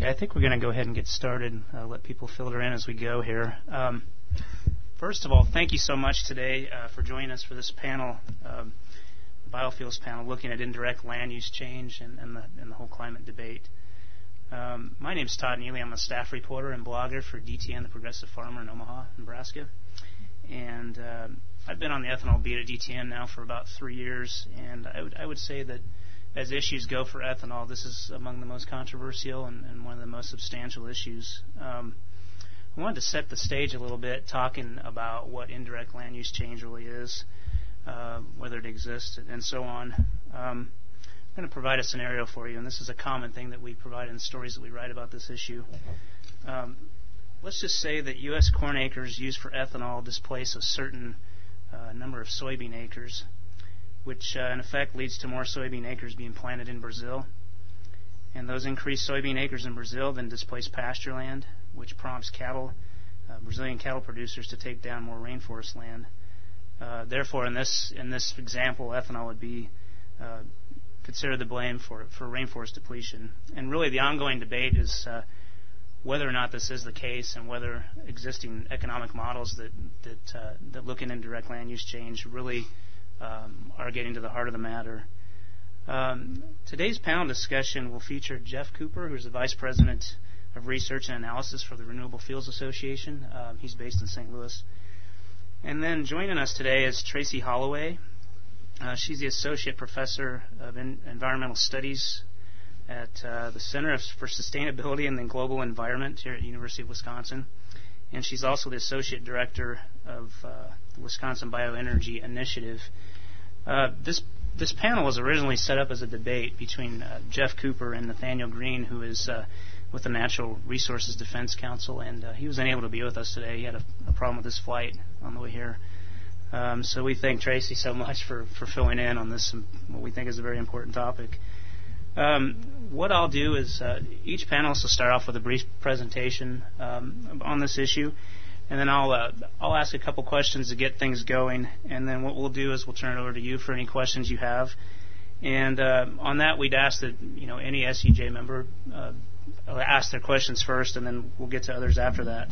Okay, I think we're going to go ahead and get started, let people filter in as we go here. First of all, thank you so much today for joining us for this panel, the biofuels panel, looking at indirect land use change and the whole climate debate. My name is Todd Neely. I'm a staff reporter and blogger for DTN, the Progressive Farmer in Omaha, Nebraska. And I've been on the ethanol beat at DTN now for about 3 years, and I would say that as issues go for ethanol, this is among the most controversial and one of the most substantial issues. I wanted to set the stage a little bit, talking about what indirect land use change really is, whether it exists, and so on. I'm going to provide a scenario for you, and this is a common thing that we provide in stories that we write about this issue. Let's just say that U.S. corn acres used for ethanol displace a certain number of soybean acres, which in effect leads to more soybean acres being planted in Brazil. And those increased soybean acres in Brazil then displace pasture land, which prompts Brazilian cattle producers to take down more rainforest land. Therefore, in this example, ethanol would be considered the blame for rainforest depletion. And really, the ongoing debate is whether or not this is the case, and whether existing economic models that look at indirect land use change really are getting to the heart of the matter. Today's panel discussion will feature Jeff Cooper, who's the Vice President of Research and Analysis for the Renewable Fuels Association. He's based in St. Louis. And then joining us today is Tracy Holloway. She's the Associate Professor of Environmental Studies at the Center for Sustainability and the Global Environment here at the University of Wisconsin. And she's also the Associate Director of the Wisconsin Bioenergy Initiative. This panel was originally set up as a debate between Jeff Cooper and Nathaniel Green, who is with the Natural Resources Defense Council, and he was unable to be with us today. He had a problem with his flight on the way here. So we thank Tracy so much for filling in on this, what we think is a very important topic. What I'll do is each panelist will start off with a brief presentation on this issue, and then I'll ask a couple questions to get things going, and then what we'll do is we'll turn it over to you for any questions you have. And on that, we'd ask that any SEJ member ask their questions first, and then we'll get to others after that.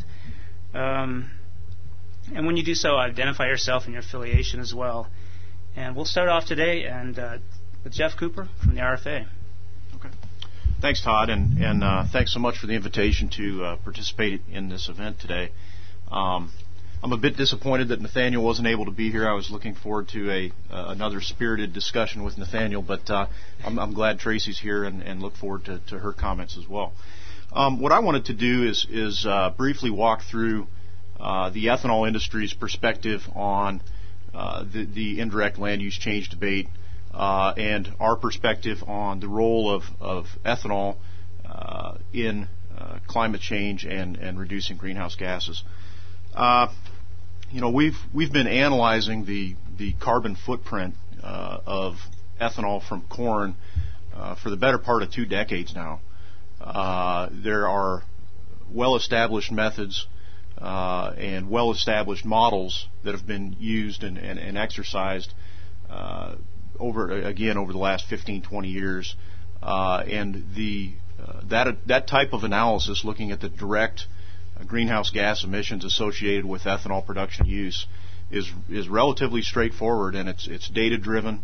And when you do so, identify yourself and your affiliation as well. And we'll start off today with Jeff Cooper from the RFA. Okay. Thanks, Todd, and thanks so much for the invitation to participate in this event today. I'm a bit disappointed that Nathaniel wasn't able to be here. I was looking forward to another spirited discussion with Nathaniel, but I'm glad Tracy's here and look forward to her comments as well. What I wanted to do is briefly walk through the ethanol industry's perspective on the indirect land use change debate and our perspective on the role of ethanol in climate change and reducing greenhouse gases. We've been analyzing the carbon footprint of ethanol from corn for the better part of 2 decades now. There are well-established methods and well-established models that have been used and exercised over the last 15, 20 years. And that type of analysis, looking at the direct greenhouse gas emissions associated with ethanol production use, is relatively straightforward, and it's data driven.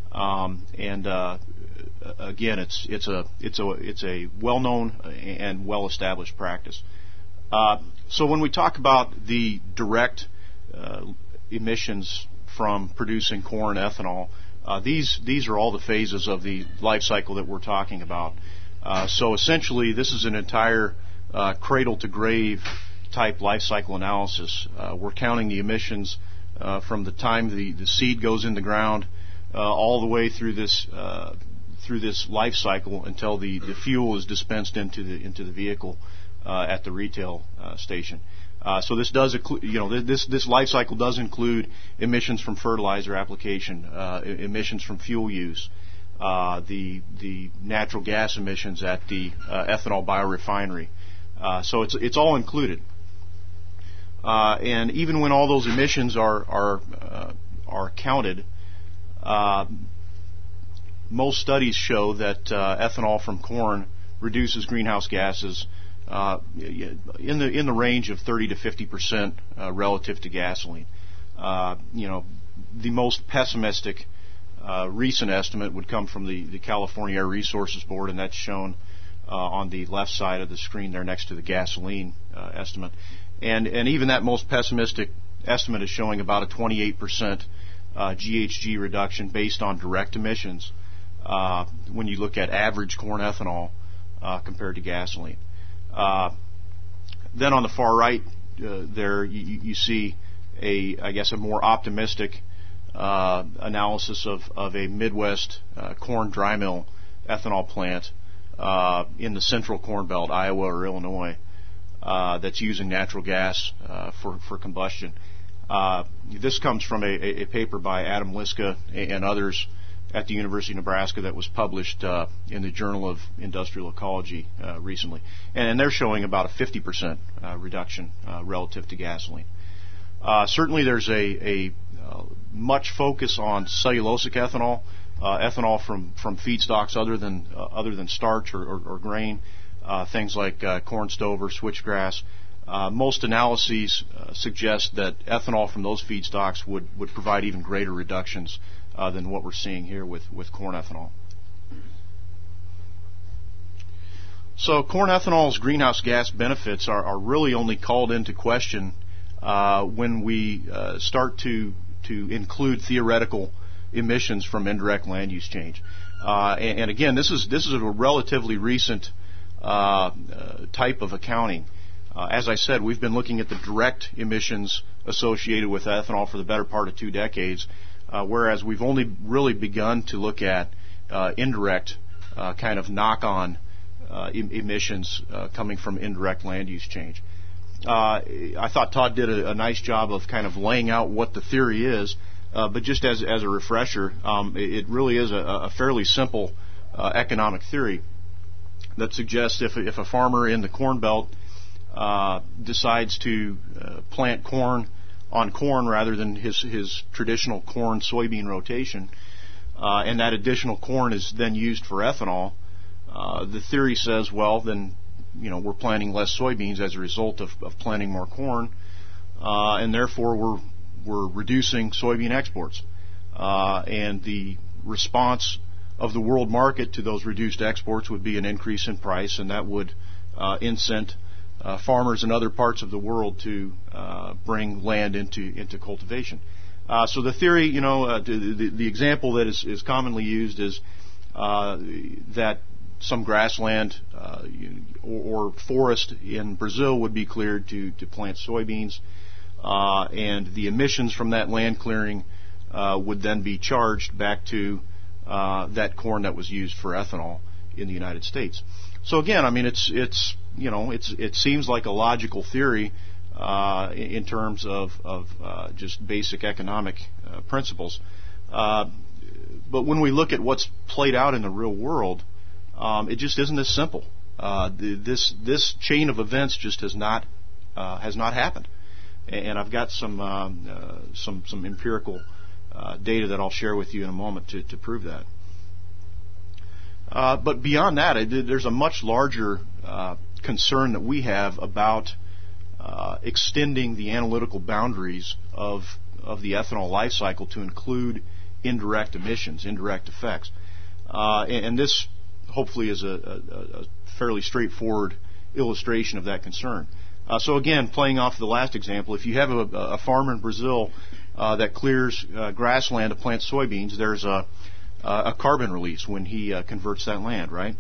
Again, it's a well-known and well-established practice. So when we talk about the direct emissions from producing corn ethanol, these are all the phases of the life cycle that we're talking about. So essentially, this is an entire cradle-to-grave type life cycle analysis. We're counting the emissions from the time the seed goes in the ground all the way through this life cycle until the fuel is dispensed into the vehicle at the retail station. So this does this life cycle does include emissions from fertilizer application, emissions from fuel use, the natural gas emissions at the ethanol biorefinery. So it's all included. And even when all those emissions are counted, most studies show that ethanol from corn reduces greenhouse gases in the range of 30 to 50% relative to gasoline. The most pessimistic recent estimate would come from the California Air Resources Board, and that's shown on the left side of the screen there next to the gasoline estimate. And even that most pessimistic estimate is showing about a 28% GHG reduction based on direct emissions when you look at average corn ethanol compared to gasoline. Then on the far right there you see a more optimistic analysis of a Midwest corn dry mill ethanol plant in the central corn belt, Iowa or Illinois, that's using natural gas for combustion. This comes from a paper by Adam Liska and others at the University of Nebraska that was published in the Journal of Industrial Ecology recently. And they're showing about a 50% reduction relative to gasoline. Certainly there's a much focus on cellulosic ethanol, ethanol from feedstocks other than starch or grain, things like corn stover, switchgrass. Most analyses suggest that ethanol from those feedstocks would provide even greater reductions than what we're seeing here with corn ethanol. So corn ethanol's greenhouse gas benefits are really only called into question when we start to include theoretical emissions from indirect land use change. And again, this is a relatively recent type of accounting. As I said, we've been looking at the direct emissions associated with ethanol for the better part of 2 decades, whereas we've only really begun to look at indirect kind of knock-on emissions coming from indirect land use change. I thought Todd did a nice job of kind of laying out what the theory is, but just as a refresher, it really is a fairly simple economic theory that suggests if a farmer in the Corn Belt decides to plant corn on corn rather than his traditional corn-soybean rotation, and that additional corn is then used for ethanol, the theory says, well, then we're planting less soybeans as a result of planting more corn, and therefore we're reducing soybean exports. And the response of the world market to those reduced exports would be an increase in price, and that would incent farmers in other parts of the world to bring land into cultivation. So the theory, the example that is commonly used is that some grassland or forest in Brazil would be cleared to plant soybeans, and the emissions from that land clearing would then be charged back to that corn that was used for ethanol in the United States. So again, I mean, it seems like a logical theory in terms of just basic economic principles. But when we look at what's played out in the real world, it just isn't as simple. This chain of events just has not happened, and I've got some empirical data that I'll share with you in a moment to prove that. But beyond that, there's a much larger concern that we have about extending the analytical boundaries of the ethanol life cycle to include indirect emissions, indirect effects, and this hopefully is a fairly straightforward illustration of that concern. So again, playing off the last example, if you have a farmer in Brazil that clears grassland to plant soybeans, there's a carbon release when he converts that land, right?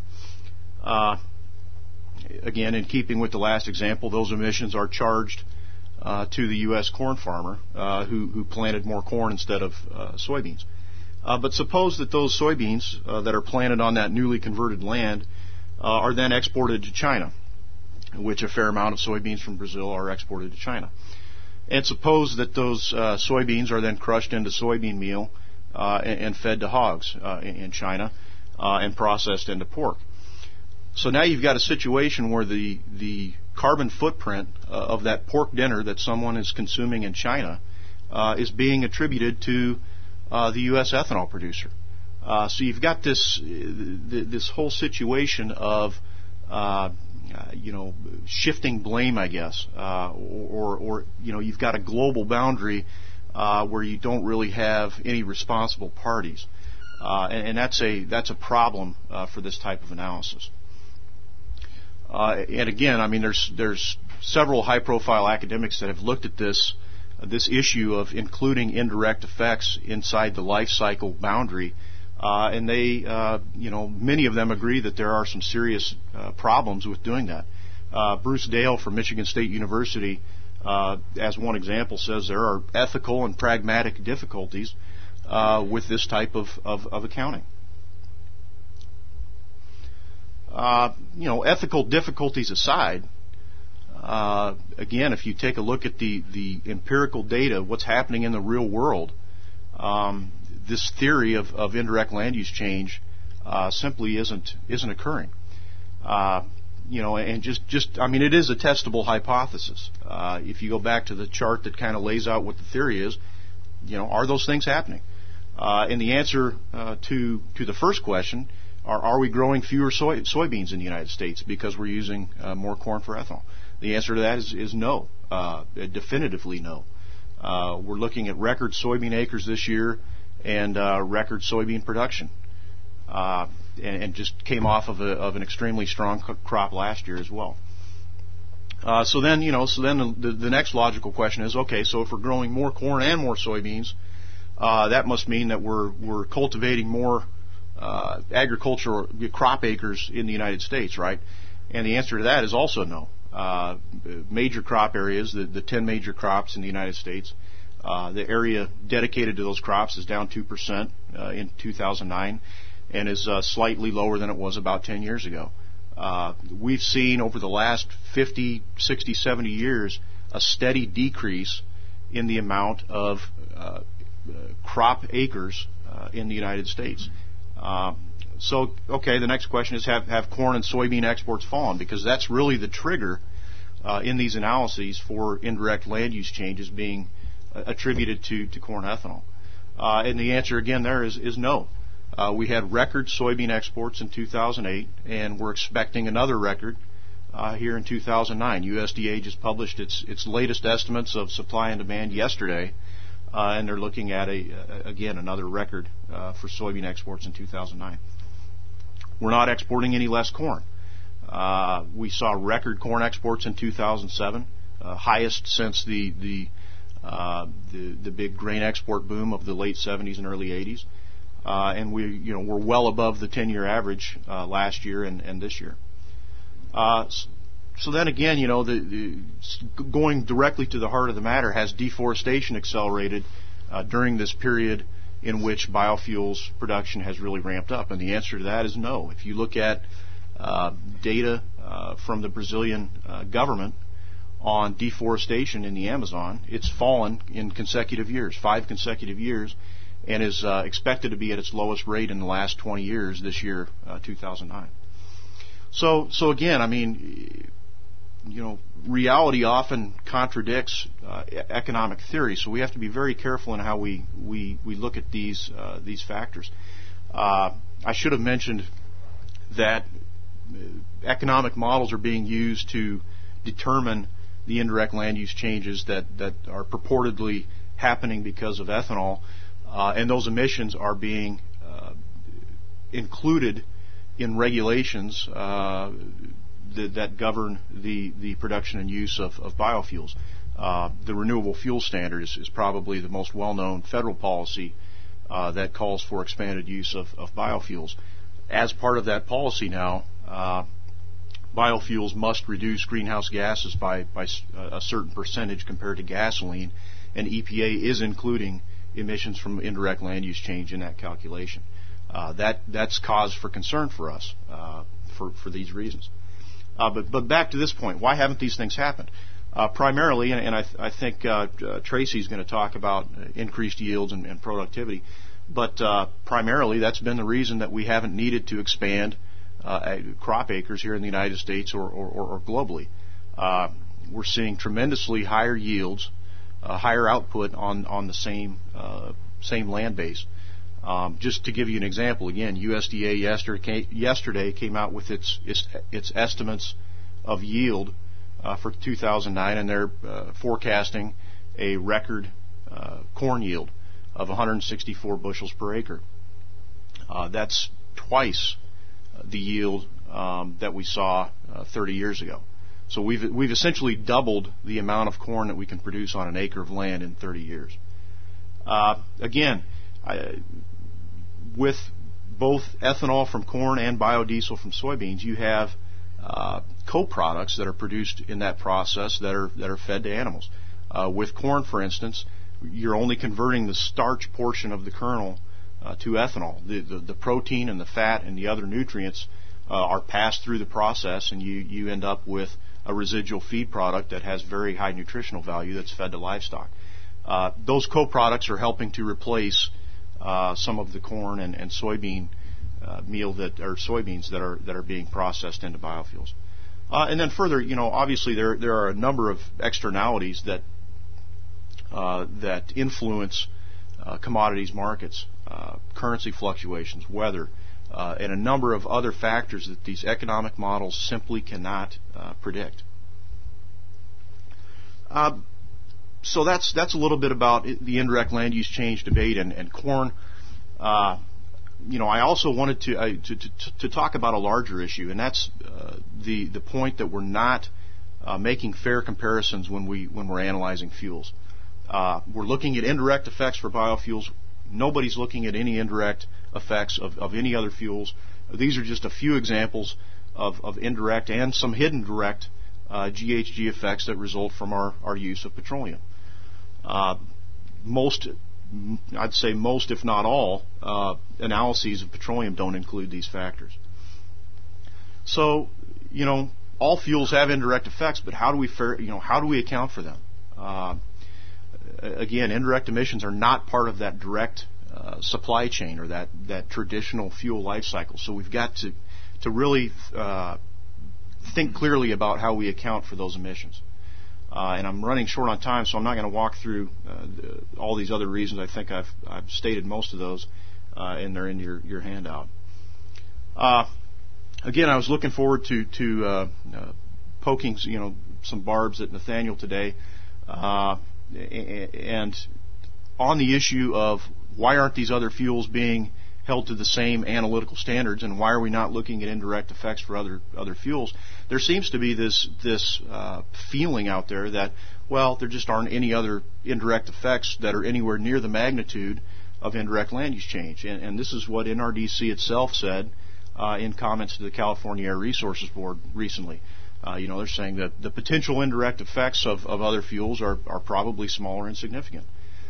Again, in keeping with the last example, those emissions are charged to the U.S. corn farmer who planted more corn instead of soybeans. But suppose that those soybeans that are planted on that newly converted land are then exported to China, which a fair amount of soybeans from Brazil are exported to China. And suppose that those soybeans are then crushed into soybean meal and fed to hogs in China and processed into pork. So now you've got a situation where the carbon footprint of that pork dinner that someone is consuming in China is being attributed to the U.S. ethanol producer. So you've got this whole situation of shifting blame, I guess, or you've got a global boundary where you don't really have any responsible parties, and that's a problem for this type of analysis. And again, I mean, there's several high-profile academics that have looked at this issue of including indirect effects inside the life cycle boundary, and they, many of them agree that there are some serious problems with doing that. Bruce Dale from Michigan State University, as one example, says there are ethical and pragmatic difficulties with this type of accounting. Ethical difficulties aside, again, if you take a look at the empirical data, what's happening in the real world, this theory of indirect land use change simply isn't occurring. And just I mean, it is a testable hypothesis. If you go back to the chart that kind of lays out what the theory is, are those things happening? And the answer to the first question, are we growing fewer soybeans in the United States because we're using more corn for ethanol? The answer to that is no, definitively no. We're looking at record soybean acres this year and record soybean production, and just came off of an extremely strong crop last year as well. So then the next logical question is, okay, so if we're growing more corn and more soybeans, that must mean that we're cultivating more agricultural crop acres in the United States, right? And the answer to that is also no. Major crop areas, the 10 major crops in the United States, the area dedicated to those crops is down 2% in 2009 and is slightly lower than it was about 10 years ago. We've seen over the last 50, 60, 70 years a steady decrease in the amount of crop acres in the United States. So, okay, the next question is, have corn and soybean exports fallen? Because that's really the trigger in these analyses for indirect land use changes being attributed to corn ethanol. And the answer, again, there is no. We had record soybean exports in 2008, and we're expecting another record here in 2009. USDA just published its latest estimates of supply and demand yesterday, and they're looking at again another record for soybean exports in 2009. We're not exporting any less corn. We saw record corn exports in 2007, highest since the big grain export boom of the late 70s and early 80s, and we're well above the 10-year average last year and this year. So then again, going directly to the heart of the matter, has deforestation accelerated during this period in which biofuels production has really ramped up? And the answer to that is no. If you look at data from the Brazilian government on deforestation in the Amazon, it's fallen in consecutive years, 5 consecutive years, and is expected to be at its lowest rate in the last 20 years this year, 2009. So again, I mean, reality often contradicts economic theory, so we have to be very careful in how we look at these factors. I should have mentioned that economic models are being used to determine the indirect land use changes that are purportedly happening because of ethanol, and those emissions are being included in regulations that govern the production and use of biofuels. The Renewable Fuel Standard is probably the most well-known federal policy that calls for expanded use of biofuels. As part of that policy now, biofuels must reduce greenhouse gases by a certain percentage compared to gasoline, and EPA is including emissions from indirect land use change in that calculation. That's cause for concern for us for these reasons. But back to this point, why haven't these things happened? Primarily, and I think Tracy's going to talk about increased yields and productivity, but primarily that's been the reason that we haven't needed to expand crop acres here in the United States or globally. We're seeing tremendously higher yields, higher output on the same land base. Just to give you an example, again, USDA yesterday came out with its estimates of yield for 2009, and they're forecasting a record corn yield of 164 bushels per acre. That's twice the yield that we saw 30 years ago. So we've essentially doubled the amount of corn that we can produce on an acre of land in 30 years. Again, with both ethanol from corn and biodiesel from soybeans, you have co-products that are produced in that process that are fed to animals. With corn, for instance, you're only converting the starch portion of the kernel to ethanol. The protein and the fat and the other nutrients are passed through the process, and you end up with a residual feed product that has very high nutritional value that's fed to livestock. Those co-products are helping to replace some of the corn and soybean meal soybeans that are being processed into biofuels. And then further, obviously there are a number of externalities that influence commodities markets, currency fluctuations, weather, and a number of other factors that these economic models simply cannot predict. So that's a little bit about the indirect land use change debate and corn. I also wanted to talk about a larger issue, and that's the point that we're not making fair comparisons when we're analyzing fuels. We're looking at indirect effects for biofuels. Nobody's looking at any indirect effects of any other fuels. These are just a few examples of indirect and some hidden direct GHG effects that result from our use of petroleum. Most, if not all, analyses of petroleum don't include these factors. So, all fuels have indirect effects, but how do we account for them? Again, indirect emissions are not part of that direct supply chain or that traditional fuel life cycle. So we've got to really think clearly about how we account for those emissions. And I'm running short on time, so I'm not going to walk through all these other reasons. I think I've stated most of those, and they're in your handout. Again, I was looking forward to poking some barbs at Nathaniel today. And on the issue of why aren't these other fuels being held to the same analytical standards, and why are we not looking at indirect effects for other fuels? There seems to be this feeling out there that, well, there just aren't any other indirect effects that are anywhere near the magnitude of indirect land use change. And this is what NRDC itself said in comments to the California Air Resources Board recently. They're saying that the potential indirect effects of other fuels are probably small or insignificant.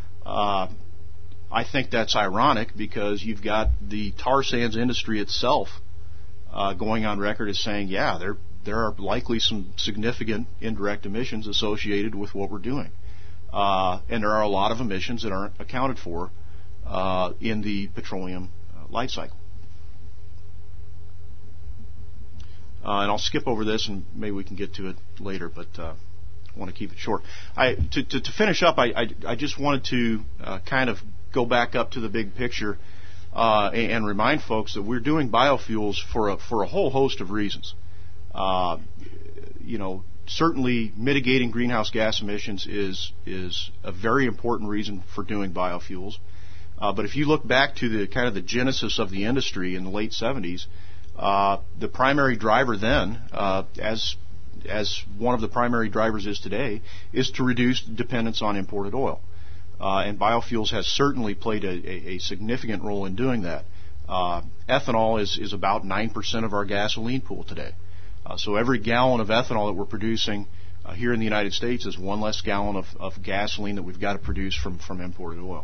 I think that's ironic because you've got the tar sands industry itself going on record as saying, yeah, there are likely some significant indirect emissions associated with what we're doing. And there are a lot of emissions that aren't accounted for in the petroleum life cycle. And I'll skip over this, and maybe we can get to it later, but I want to keep it short. To finish up, I just wanted to kind of go back up to the big picture and remind folks that we're doing biofuels for a whole host of reasons. Certainly mitigating greenhouse gas emissions is a very important reason for doing biofuels. But if you look back to the genesis of the industry in the late 70s, the primary driver then, as one of the primary drivers is today, is to reduce dependence on imported oil. And biofuels has certainly played a significant role in doing that. Ethanol is about 9% of our gasoline pool today. So every gallon of ethanol that we're producing here in the United States is one less gallon of gasoline that we've got to produce from imported oil.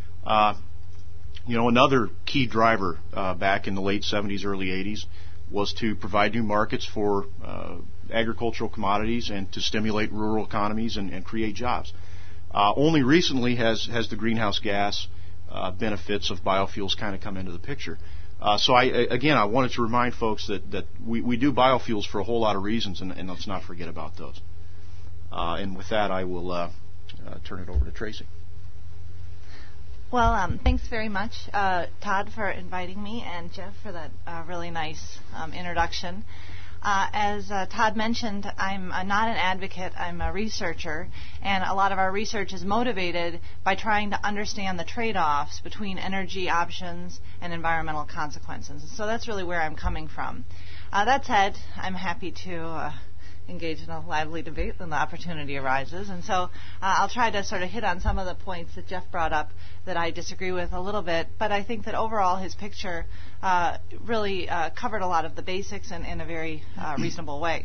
Another key driver back in the late 70s, early 80s was to provide new markets for agricultural commodities and to stimulate rural economies and create jobs. Only recently has the greenhouse gas benefits of biofuels kind of come into the picture. So I wanted to remind folks that we do biofuels for a whole lot of reasons, and let's not forget about those. And with that, I will turn it over to Tracy. Well, thanks very much, Todd, for inviting me, and Jeff for that really nice introduction. As Todd mentioned, I'm not an advocate, I'm a researcher, and a lot of our research is motivated by trying to understand the trade-offs between energy options and environmental consequences. So that's really where I'm coming from. That said, I'm happy to engage in a lively debate when the opportunity arises. And so I'll try to sort of hit on some of the points that Jeff brought up that I disagree with a little bit, but I think that overall his picture really covered a lot of the basics in a very reasonable way.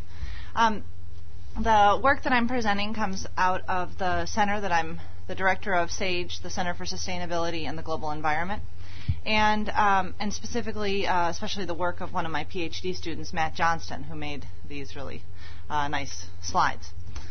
The work that I'm presenting comes out of the center that I'm the director of SAGE, the Center for Sustainability and the Global Environment, and specifically, especially the work of one of my PhD students, Matt Johnston, who made these really nice slides.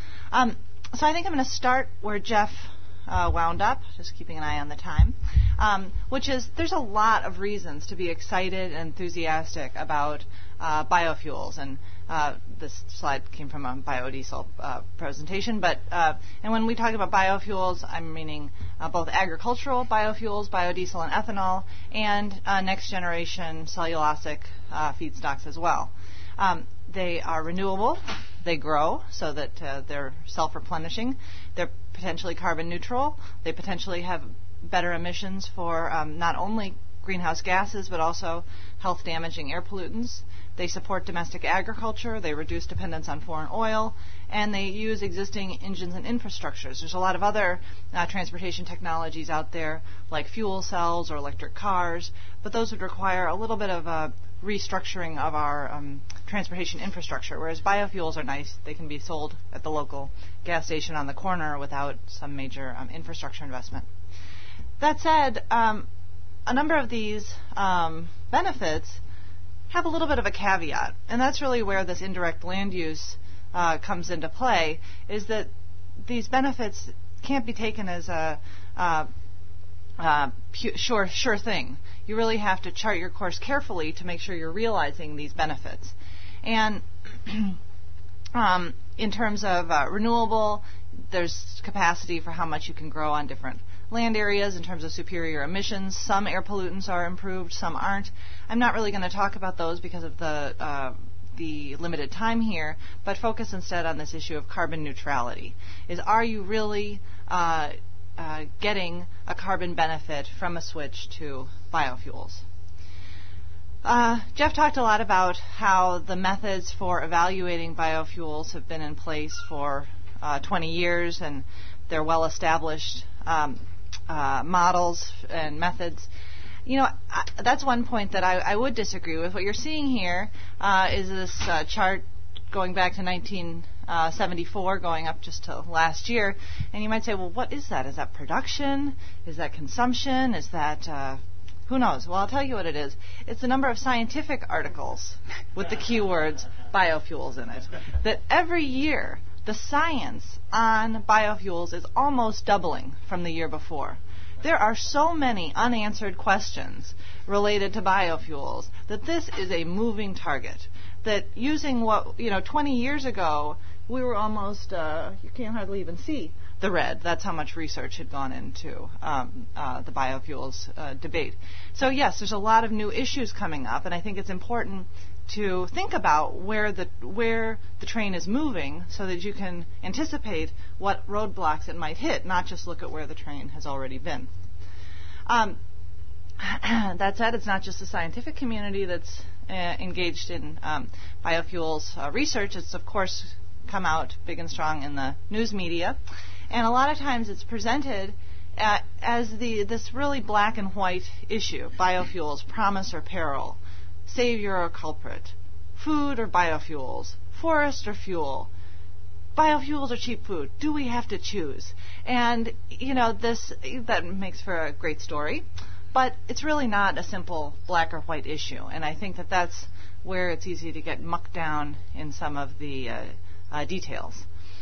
So I think I'm going to start where Jeff wound up, just keeping an eye on the time, which is there's a lot of reasons to be excited and enthusiastic about biofuels. And this slide came from a biodiesel presentation. But and when we talk about biofuels, I'm meaning both agricultural biofuels, biodiesel and ethanol, and next generation cellulosic feedstocks as well. They are renewable. They grow so that they're self-replenishing. They're potentially carbon neutral. They potentially have better emissions for not only greenhouse gases but also health-damaging air pollutants. They support domestic agriculture. They reduce dependence on foreign oil. And they use existing engines and infrastructures. There's a lot of other transportation technologies out there like fuel cells or electric cars, but those would require a little bit of a restructuring of our transportation infrastructure, whereas biofuels are nice. They can be sold at the local gas station on the corner without some major infrastructure investment. That said, a number of these benefits have a little bit of a caveat, and that's really where this indirect land use comes into play, is that these benefits can't be taken as a sure thing. You really have to chart your course carefully to make sure you're realizing these benefits. And in terms of renewable, there's capacity for how much you can grow on different land areas in terms of superior emissions. Some air pollutants are improved, some aren't. I'm not really going to talk about those because of the limited time here, but focus instead on this issue of carbon neutrality. Are you really getting a carbon benefit from a switch to biofuels? Jeff talked a lot about how the methods for evaluating biofuels have been in place for 20 years, and they're well-established models and methods. You know, that's one point that I would disagree with. What you're seeing here is this chart going back to 1974, going up just to last year. And you might say, well, what is that? Is that production? Is that consumption? Is that, who knows? Well, I'll tell you what it is. It's the number of scientific articles with the keywords biofuels in it. That every year, the science on biofuels is almost doubling from the year before. There are so many unanswered questions related to biofuels that this is a moving target. That using 20 years ago, we were almost, you can't hardly even see the red. That's how much research had gone into the biofuels debate. So yes, there's a lot of new issues coming up, and I think it's important to think about where the train is moving so that you can anticipate what roadblocks it might hit, not just look at where the train has already been. That said, it's not just the scientific community that's engaged in biofuels research. It's, of course, come out big and strong in the news media. And a lot of times it's presented as this really black and white issue: biofuels, promise or peril, savior or culprit, food or biofuels, forest or fuel, biofuels or cheap food. Do we have to choose? And, that makes for a great story, but it's really not a simple black or white issue. And I think that that's where it's easy to get mucked down in some of the details.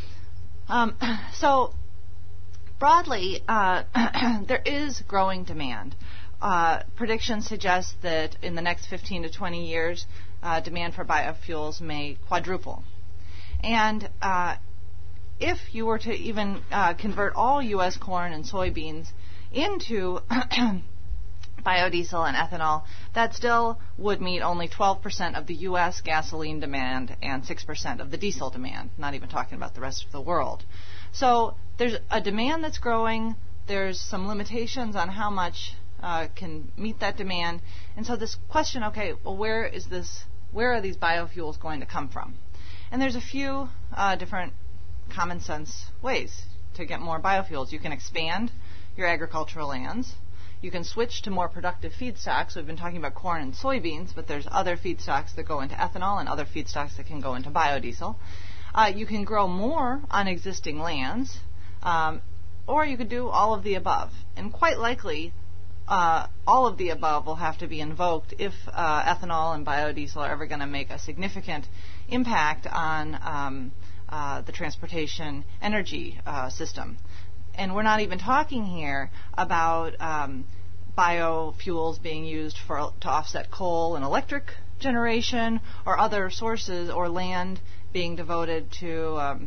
So, broadly, there is growing demand. Predictions suggest that in the next 15 to 20 years, demand for biofuels may quadruple. And if you were to even convert all U.S. corn and soybeans into biodiesel and ethanol, that still would meet only 12% of the U.S. gasoline demand and 6% of the diesel demand, not even talking about the rest of the world. So there's a demand that's growing. There's some limitations on how much can meet that demand. And so this question, okay, well, where are these biofuels going to come from? And there's a few different common sense ways to get more biofuels. You can expand your agricultural lands. You can switch to more productive feedstocks. We've been talking about corn and soybeans, but there's other feedstocks that go into ethanol and other feedstocks that can go into biodiesel. You can grow more on existing lands, or you could do all of the above. And quite likely, all of the above will have to be invoked if ethanol and biodiesel are ever going to make a significant impact on the transportation energy system. And we're not even talking here about biofuels being used to offset coal and electric generation or other sources, or land being devoted to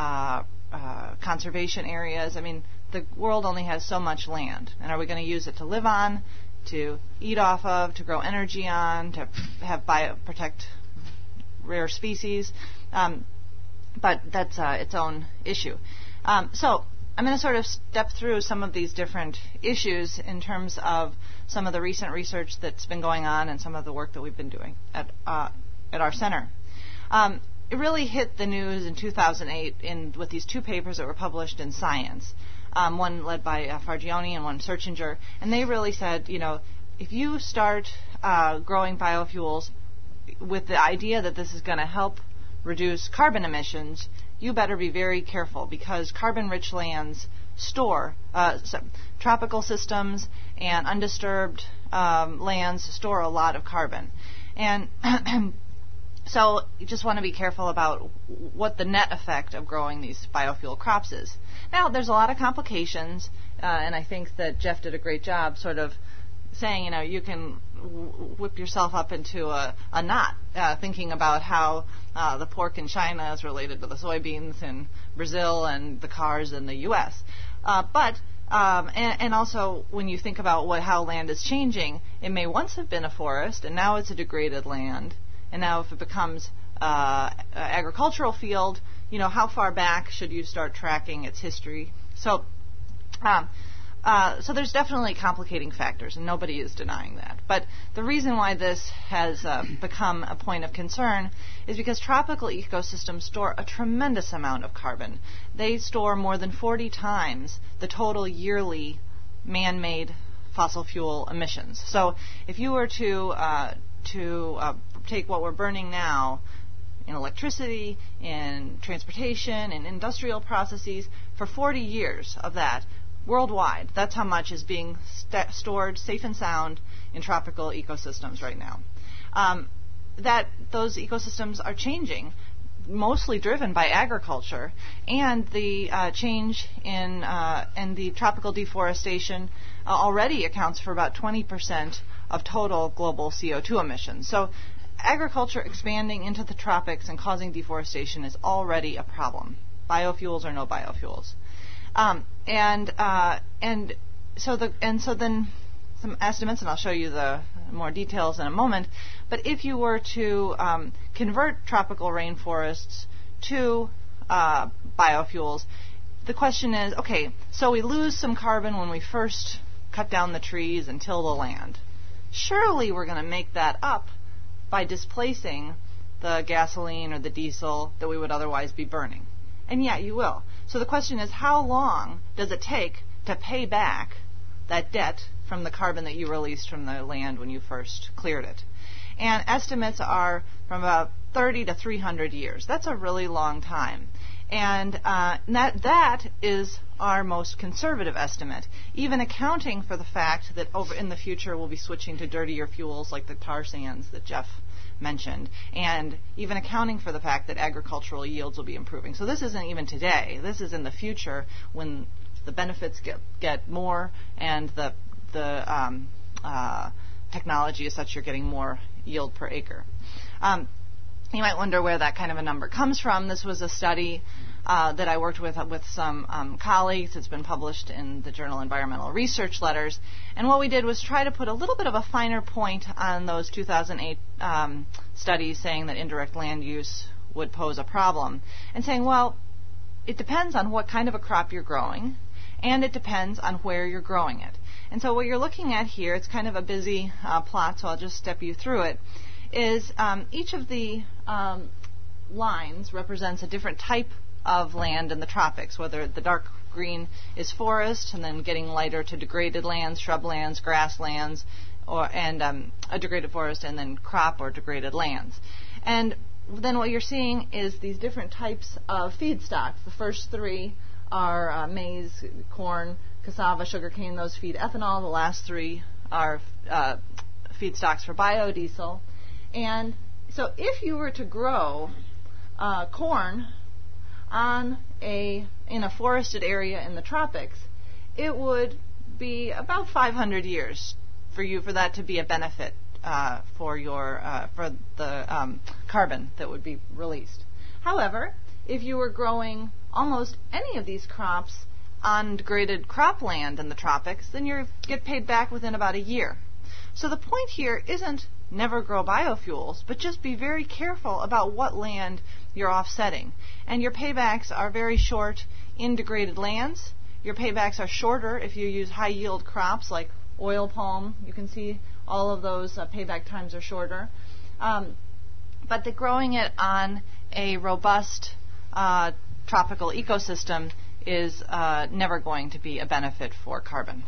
conservation areas. I mean, the world only has so much land. And are we going to use it to live on, to eat off of, to grow energy on, to have protect rare species? But that's its own issue. So I'm going to sort of step through some of these different issues in terms of some of the recent research that's been going on and some of the work that we've been doing at our center. It really hit the news in 2008 with these two papers that were published in Science, one led by Fargione and one Searchinger, and they really said, if you start growing biofuels with the idea that this is going to help reduce carbon emissions, you better be very careful, because carbon-rich lands store, tropical systems and undisturbed lands store a lot of carbon. And so you just want to be careful about what the net effect of growing these biofuel crops is. Now, there's a lot of complications, and I think that Jeff did a great job sort of saying, you can whip yourself up into a knot thinking about how the pork in China is related to the soybeans in Brazil and the cars in the U.S. And also when you think about how land is changing, it may once have been a forest, and now it's a degraded land. And now if it becomes agricultural field, how far back should you start tracking its history? So there's definitely complicating factors, and nobody is denying that. But the reason why this has become a point of concern is because tropical ecosystems store a tremendous amount of carbon. They store more than 40 times the total yearly man-made fossil fuel emissions. So if you were to take what we're burning now in electricity, in transportation, in industrial processes, for 40 years of that, worldwide, that's how much is being stored safe and sound in tropical ecosystems right now. That those ecosystems are changing, mostly driven by agriculture, and the change in the tropical deforestation already accounts for about 20% of total global CO2 emissions. So agriculture expanding into the tropics and causing deforestation is already a problem. Biofuels or no biofuels. So then some estimates, and I'll show you the more details in a moment. But if you were to convert tropical rainforests to biofuels, the question is, okay, so we lose some carbon when we first cut down the trees and till the land. Surely we're going to make that up by displacing the gasoline or the diesel that we would otherwise be burning. And yeah, you will. So the question is, how long does it take to pay back that debt from the carbon that you released from the land when you first cleared it? And estimates are from about 30 to 300 years. That's a really long time. And that is our most conservative estimate, even accounting for the fact that over in the future we'll be switching to dirtier fuels like the tar sands that Jeff mentioned, and even accounting for the fact that agricultural yields will be improving. So this isn't even today. This is in the future when the benefits get more and the technology is such you're getting more yield per acre. You might wonder where that kind of a number comes from. This was a study that I worked with some colleagues. It's been published in the journal Environmental Research Letters. And what we did was try to put a little bit of a finer point on those 2008 studies saying that indirect land use would pose a problem, and saying, well, it depends on what kind of a crop you're growing, and it depends on where you're growing it. And so what you're looking at here, it's kind of a busy plot, so I'll just step you through it, is each of the lines represents a different type of land in the tropics, whether the dark green is forest and then getting lighter to degraded lands, shrublands, grasslands, and a degraded forest, and then crop or degraded lands. And then what you're seeing is these different types of feedstocks. The first three are maize, corn, cassava, sugarcane. Those feed ethanol. The last three are feedstocks for biodiesel. And so if you were to grow corn in a forested area in the tropics, it would be about 500 years for that to be a benefit for the carbon that would be released. However, if you were growing almost any of these crops on degraded cropland in the tropics, then you get paid back within about a year. So the point here isn't never grow biofuels, but just be very careful about what land you're offsetting. And your paybacks are very short in degraded lands. Your paybacks are shorter if you use high yield crops like oil palm. You can see all of those payback times are shorter. But growing it on a robust tropical ecosystem is never going to be a benefit for carbon.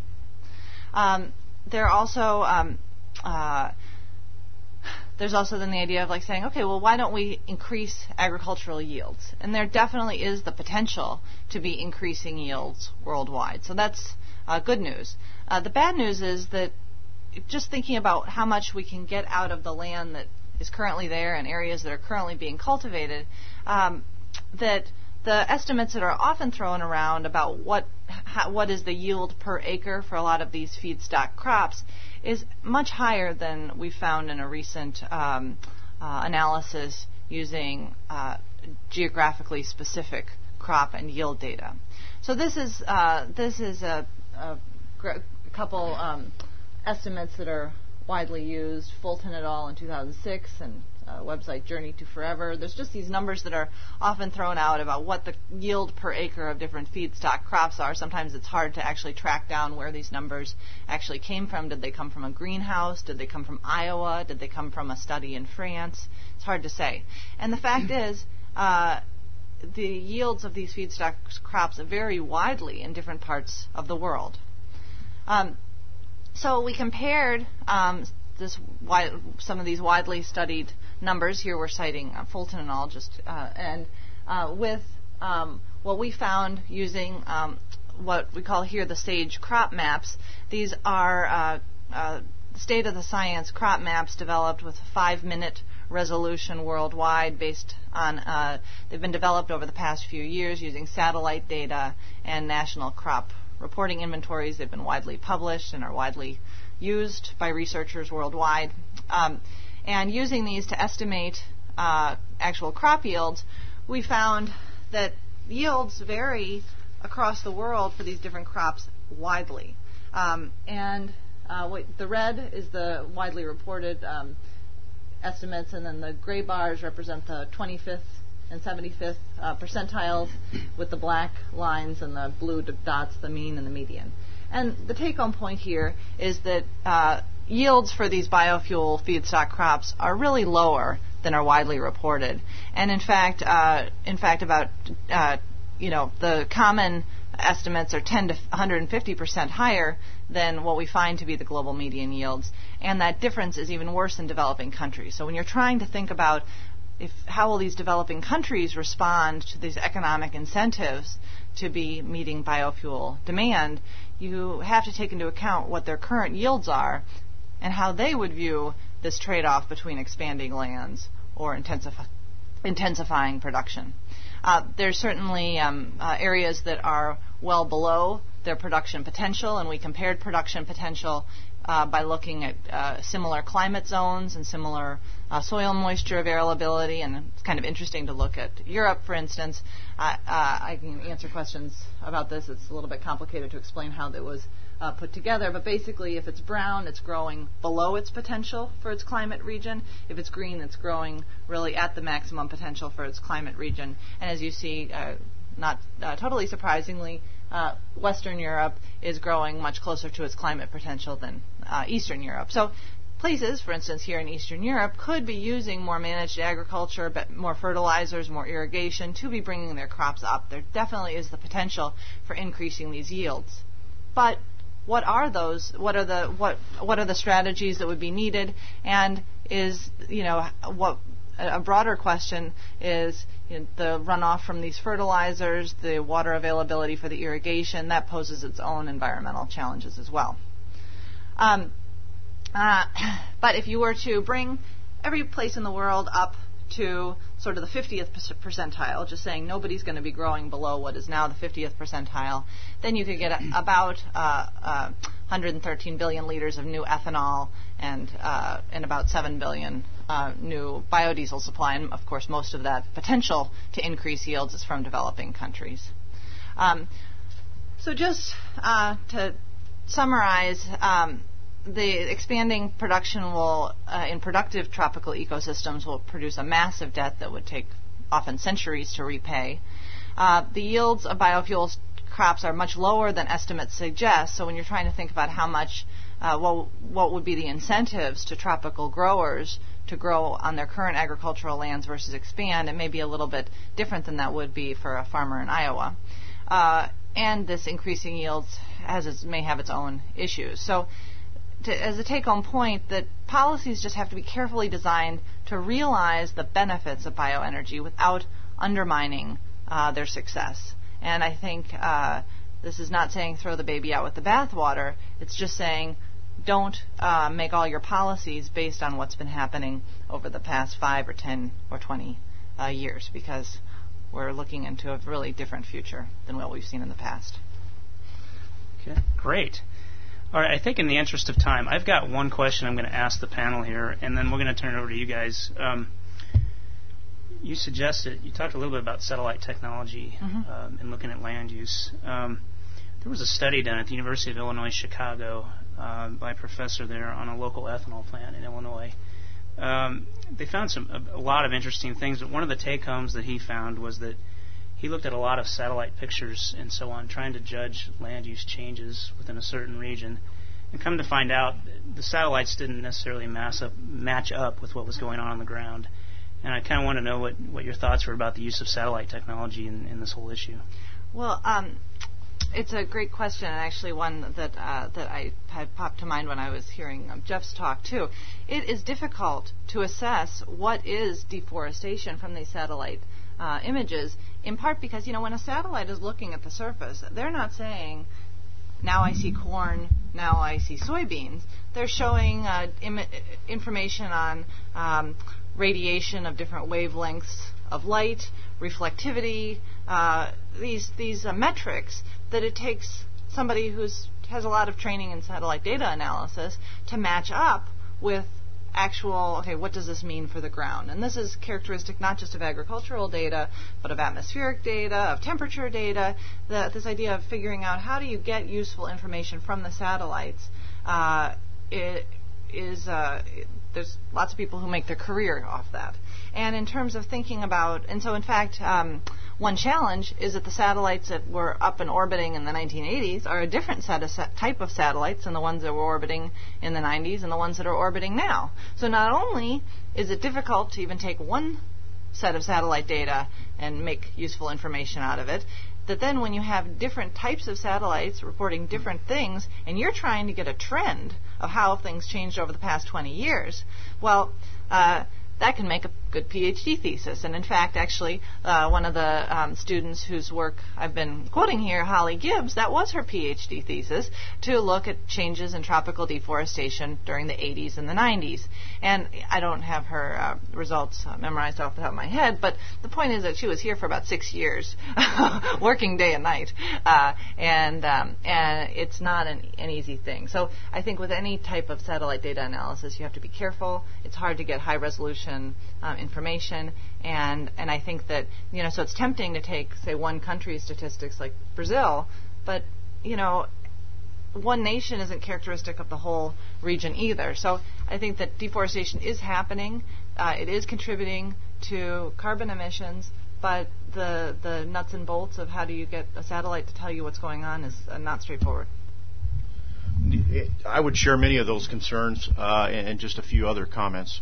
There's also then the idea of like saying, okay, well, why don't we increase agricultural yields? And there definitely is the potential to be increasing yields worldwide. So that's good news. The bad news is that just thinking about how much we can get out of the land that is currently there and areas that are currently being cultivated, that the estimates that are often thrown around about what is the yield per acre for a lot of these feedstock crops is much higher than we found in a recent analysis using geographically specific crop and yield data. So this is a couple estimates that are widely used. Fulton et al. In 2006 and website Journey to Forever. There's just these numbers that are often thrown out about what the yield per acre of different feedstock crops are. Sometimes it's hard to actually track down where these numbers actually came from. Did they come from a greenhouse? Did they come from Iowa? Did they come from a study in France? It's hard to say. And the fact is, the yields of these feedstock crops vary widely in different parts of the world. So we compared some of these widely studied numbers. Here we're citing Fulton and all, with what we found using what we call here the SAGE crop maps. These are state-of-the-science crop maps developed with 5-minute resolution worldwide based on, they've been developed over the past few years using satellite data and national crop reporting inventories. They've been widely published and are widely used by researchers worldwide. And using these to estimate actual crop yields, we found that yields vary across the world for these different crops widely. The red is the widely reported estimates, and then the gray bars represent the 25th and 75th percentiles, with the black lines and the blue dots the mean and the median. And the take-home point here is that yields for these biofuel feedstock crops are really lower than are widely reported. And in fact, about the common estimates are 10 to 150% higher than what we find to be the global median yields. And that difference is even worse in developing countries. So when you're trying to think about how will these developing countries respond to these economic incentives to be meeting biofuel demand, you have to take into account what their current yields are and how they would view this trade-off between expanding lands or intensifying production. There's certainly areas that are well below their production potential, and we compared production potential by looking at similar climate zones and similar soil moisture availability. And it's kind of interesting to look at Europe, for instance. I can answer questions about this. It's a little bit complicated to explain how that was put together, but basically if it's brown, it's growing below its potential for its climate region. If it's green, it's growing really at the maximum potential for its climate region. And as you see, not totally surprisingly, Western Europe is growing much closer to its climate potential than Eastern Europe. So places, for instance, here in Eastern Europe, could be using more managed agriculture, but more fertilizers, more irrigation to be bringing their crops up. There definitely is the potential for increasing these yields. But what are those? What are the strategies that would be needed? And what a broader question is the runoff from these fertilizers, the water availability for the irrigation. That poses its own environmental challenges as well. But if you were to bring every place in the world up to sort of the 50th percentile, just saying nobody's going to be growing below what is now the 50th percentile, then you could get about 113 billion liters of new ethanol and about 7 billion new biodiesel supply. And, of course, most of that potential to increase yields is from developing countries. So just to summarize, the expanding production will, in productive tropical ecosystems, will produce a massive debt that would take often centuries to repay. The yields of biofuels crops are much lower than estimates suggest. So when you're trying to think about how much, what would be the incentives to tropical growers to grow on their current agricultural lands versus expand, it may be a little bit different than that would be for a farmer in Iowa. And this increasing yields may have its own issues. So as a take-home point, that policies just have to be carefully designed to realize the benefits of bioenergy without undermining their success. And I think this is not saying throw the baby out with the bathwater. It's just saying don't make all your policies based on what's been happening over the past 5 or 10 or 20 years, because we're looking into a really different future than what we've seen in the past. Okay, great. All right, I think in the interest of time, I've got one question I'm going to ask the panel here, and then we're going to turn it over to you guys. You talked a little bit about satellite technology and looking at land use. There was a study done at the University of Illinois Chicago by a professor there on a local ethanol plant in Illinois. They found a lot of interesting things, but one of the take-homes that he found was that he looked at a lot of satellite pictures and so on, trying to judge land use changes within a certain region. And come to find out, the satellites didn't necessarily match up with what was going on the ground. And I kind of want to know what your thoughts were about the use of satellite technology in this whole issue. Well, it's a great question, and actually one that I had popped to mind when I was hearing Jeff's talk, too. It is difficult to assess what is deforestation from these satellite images, in part because, when a satellite is looking at the surface, they're not saying, now I see corn, now I see soybeans. They're showing information on radiation of different wavelengths of light, reflectivity, these metrics that it takes somebody who has a lot of training in satellite data analysis to match up with actual, what does this mean for the ground? And this is characteristic not just of agricultural data, but of atmospheric data, of temperature data. This idea of figuring out how do you get useful information from the satellites there's lots of people who make their career off that. And in terms of thinking about, and so in fact, one challenge is that the satellites that were up and orbiting in the 1980s are a different type of satellites than the ones that were orbiting in the 90s and the ones that are orbiting now. So not only is it difficult to even take one set of satellite data and make useful information out of it, that then when you have different types of satellites reporting different things, and you're trying to get a trend of how things changed over the past 20 years, well, that can make good PhD thesis. And in fact, actually, one of the students whose work I've been quoting here, Holly Gibbs, that was her PhD thesis, to look at changes in tropical deforestation during the 80s and the 90s. And I don't have her results memorized off the top of my head, but the point is that she was here for about 6 years, working day and night. And it's not an easy thing. So I think with any type of satellite data analysis, you have to be careful. It's hard to get high resolution information, and I think that, so it's tempting to take, say, one country's statistics like Brazil, but one nation isn't characteristic of the whole region either. So I think that deforestation is happening. It is contributing to carbon emissions, but the nuts and bolts of how do you get a satellite to tell you what's going on is not straightforward. I would share many of those concerns and just a few other comments.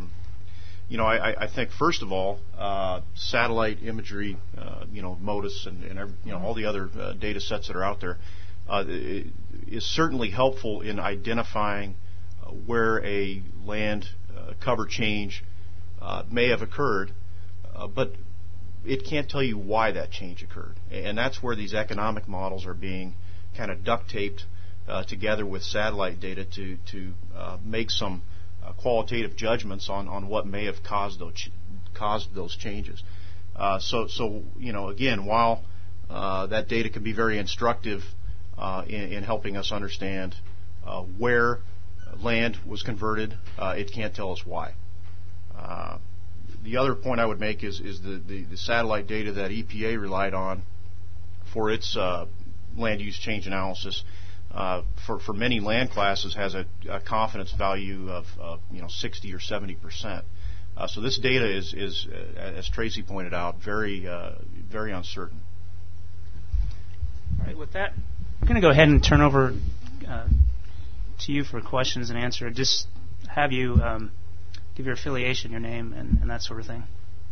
I think first of all, satellite imagery, MODIS and all the other data sets that are out there is certainly helpful in identifying where a land cover change may have occurred, but it can't tell you why that change occurred, and that's where these economic models are being kind of duct taped together with satellite data to make some qualitative judgments on what may have caused those changes. So again, while that data can be very instructive in helping us understand where land was converted, it can't tell us why. The other point I would make is the satellite data that EPA relied on for its land use change analysis for many land classes has a confidence value of 60 or 70%. So this data is as Tracy pointed out, very uncertain. All right, with that, I'm going to go ahead and turn over to you for questions and answer. Just have you give your affiliation, your name, and that sort of thing.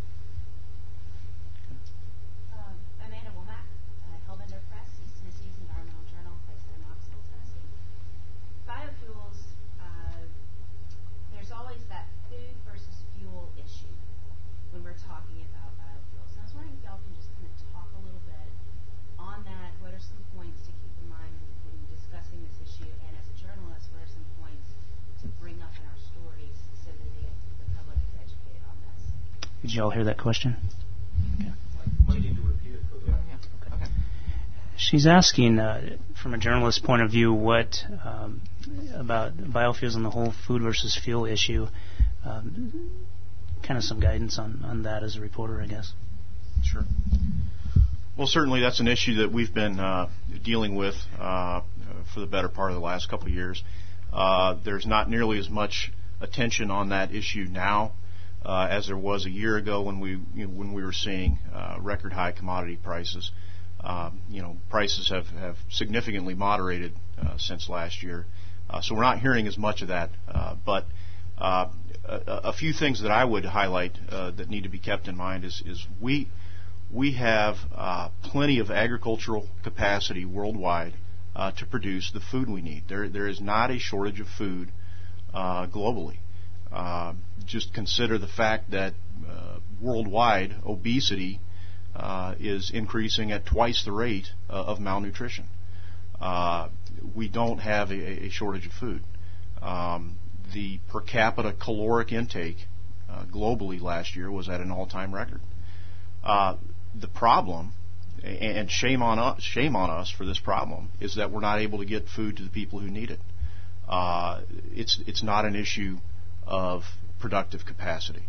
Amanda Womack, Hellbender Press, East Tennessee's Environmental Journal, placed in Knoxville, Tennessee. Biofuels, there's always that food versus fuel issue when we're talking about biofuels. And I was wondering if y'all can just kind of talk a little bit on that. What are some points to keep in mind when discussing this issue? And as a journalist, what are some points to bring up in our stories so that the public is educated on this? Did you all hear that question? Okay. Might need to repeat it for the Okay. She's asking, from a journalist's point of view, what about biofuels and the whole food versus fuel issue. Kind of some guidance on that as a reporter, I guess. Sure. Well, certainly that's an issue that we've been dealing with for the better part of the last couple of years. There's not nearly as much attention on that issue now as there was a year ago when we were seeing record high commodity prices. Prices have significantly moderated since last year, so we're not hearing as much of that. But a few things that I would highlight that need to be kept in mind is we have plenty of agricultural capacity worldwide to produce the food we need. There is not a shortage of food globally. Just consider the fact that worldwide obesity is increasing at twice the rate of malnutrition. We don't have a shortage of food. The per capita caloric intake globally last year was at an all-time record. The problem, and shame on us for this problem, is that we're not able to get food to the people who need it. It's not an issue of productive capacity.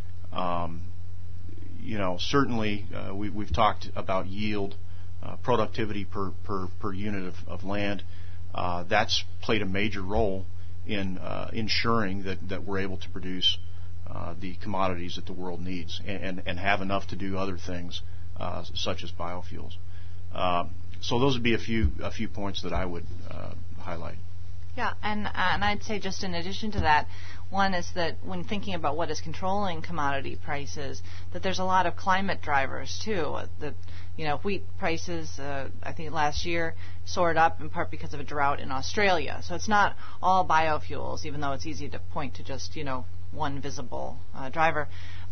Certainly we've talked about yield, productivity per unit of land. That's played a major role in ensuring that we're able to produce the commodities that the world needs and have enough to do other things such as biofuels. So those would be a few points that I would highlight. Yeah, and I'd say just in addition to that, one is that when thinking about what is controlling commodity prices, that there's a lot of climate drivers too. That wheat prices, I think last year soared up in part because of a drought in Australia. So it's not all biofuels, even though it's easy to point to just one visible driver.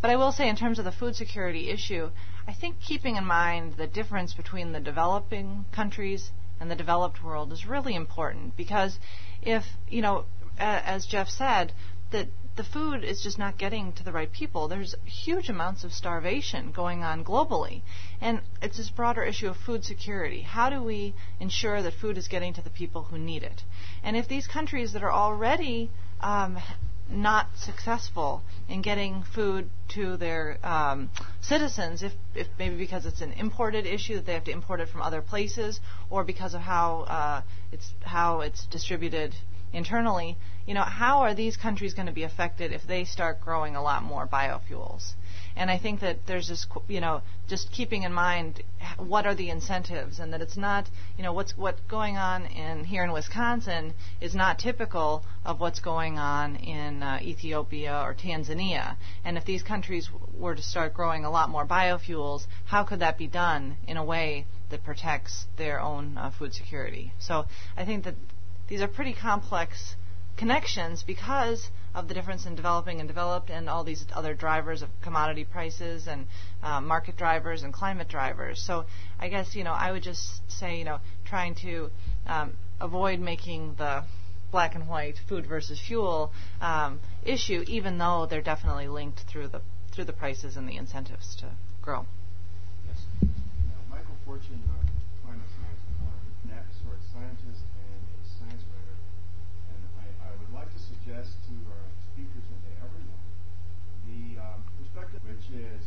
But I will say, in terms of the food security issue, I think keeping in mind the difference between the developing countries and the developed world is really important, because if, as Jeff said, that the food is just not getting to the right people, there's huge amounts of starvation going on globally. And it's this broader issue of food security. How do we ensure that food is getting to the people who need it? And if these countries that are already not successful in getting food to their citizens, if maybe because it's an imported issue that they have to import it from other places, or because of how it's distributed internally, how are these countries going to be affected if they start growing a lot more biofuels? And I think that there's this, just keeping in mind what are the incentives, and that it's not, what's going on here in Wisconsin is not typical of what's going on in Ethiopia or Tanzania. And if these countries were to start growing a lot more biofuels, how could that be done in a way that protects their own food security? So I think that these are pretty complex connections because of the difference in developing and developed, and all these other drivers of commodity prices and market drivers and climate drivers. So I guess, I would just say, trying to avoid making the black and white food versus fuel issue, even though they're definitely linked through the prices and the incentives to grow. Yes. Michael Fortune, climate science scientist and a science writer, and I would like to suggest to our speakers and to everyone the perspective, which is,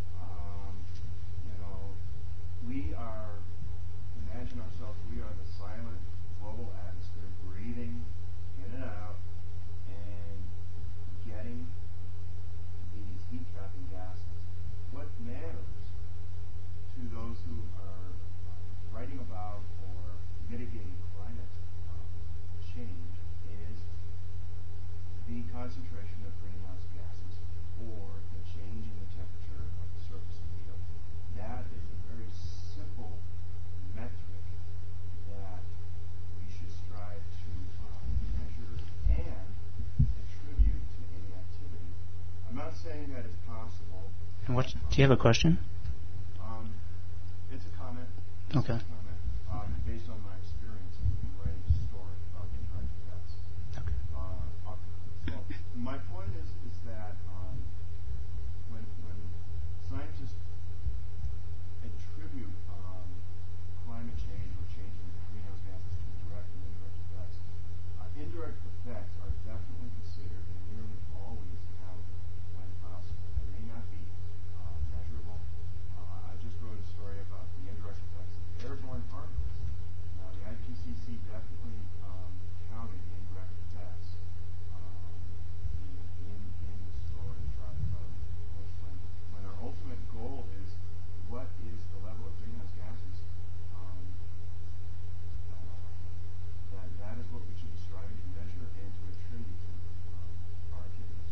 imagine ourselves, we are the silent global atmosphere, breathing in and out and getting these heat-trapping gases. What matters to those who are writing about or mitigating climate change is the concentration of greenhouse gases or the change in the temperature of the surface of the Earth. That is a very simple metric that we should strive to measure and attribute to any activity. I'm not saying that it's possible. And do you have a question? It's a comment. Okay. It's a comment based on my experience in writing a story about indirect effects. Okay. So my point is that when scientists attribute climate change or changing greenhouse gases to direct and indirect effects, indirect effects are definitely considered and nearly always counted when possible. They may not be measurable. I just wrote a story about the indirect effects of airborne particles. Now, the IPCC definitely counted indirect effects in the story. When our ultimate goal is what is the level of greenhouse gases, that is what we should be striving to measure and to attribute to our activities.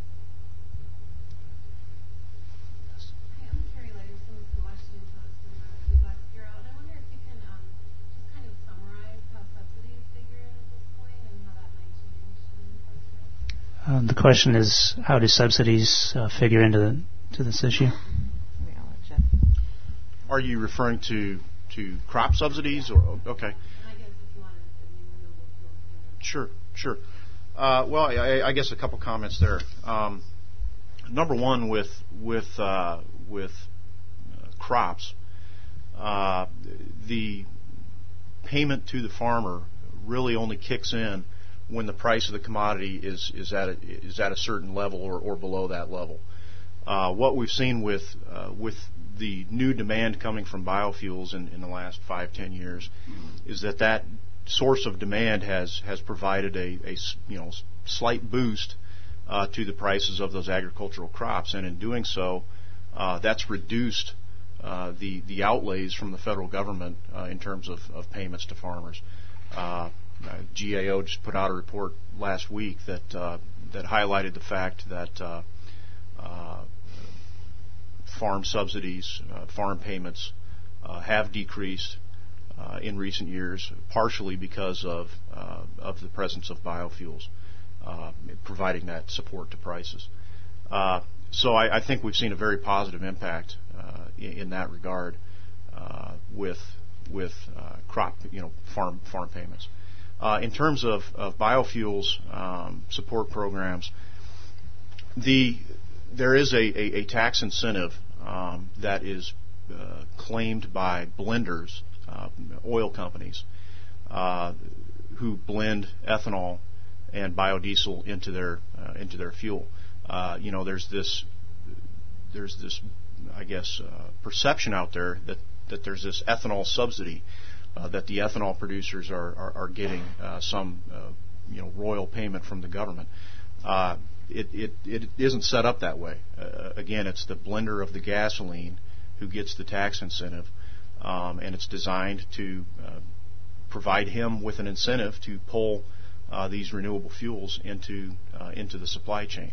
Hi, I'm Carrie Livingston with the Washington Post from the Midwest Bureau, and I wonder if you can just kind of summarize how subsidies figure in at this point and how that might change in the future. The question is, how do subsidies figure into this issue? Maybe I'll let Jeff. Are you referring to crop subsidies or okay? And I guess if you wanted a new renewable fuel. Sure. Well, I guess a couple comments there. Number one, with crops, the payment to the farmer really only kicks in when the price of the commodity is at a certain level or below that level. What we've seen with the new demand coming from biofuels in the last 5-10 years is that source of demand has provided a slight boost to the prices of those agricultural crops, and in doing so, that's reduced the outlays from the federal government in terms of payments to farmers. GAO just put out a report last week that highlighted the fact that farm subsidies, farm payments have decreased in recent years, partially because of the presence of biofuels providing that support to prices. So I think we've seen a very positive impact in that regard with crop, farm payments. In terms of biofuels support programs, there is a tax incentive that is claimed by blenders, oil companies, who blend ethanol and biodiesel into their fuel. There's this I guess perception out there that there's this ethanol subsidy, that the ethanol producers are getting some royal payment from the government. It isn't set up that way. Again, it's the blender of the gasoline who gets the tax incentive, and it's designed to provide him with an incentive to pull these renewable fuels into the supply chain.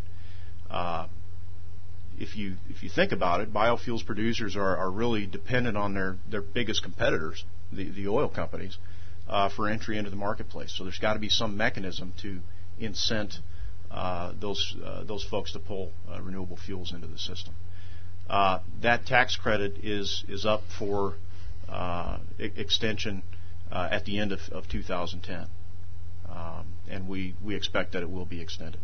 If you think about it, biofuels producers are really dependent on their biggest competitors, the oil companies, for entry into the marketplace. So there's got to be some mechanism to incent those folks to pull renewable fuels into the system. That tax credit is up for extension at the end of 2010, and we expect that it will be extended.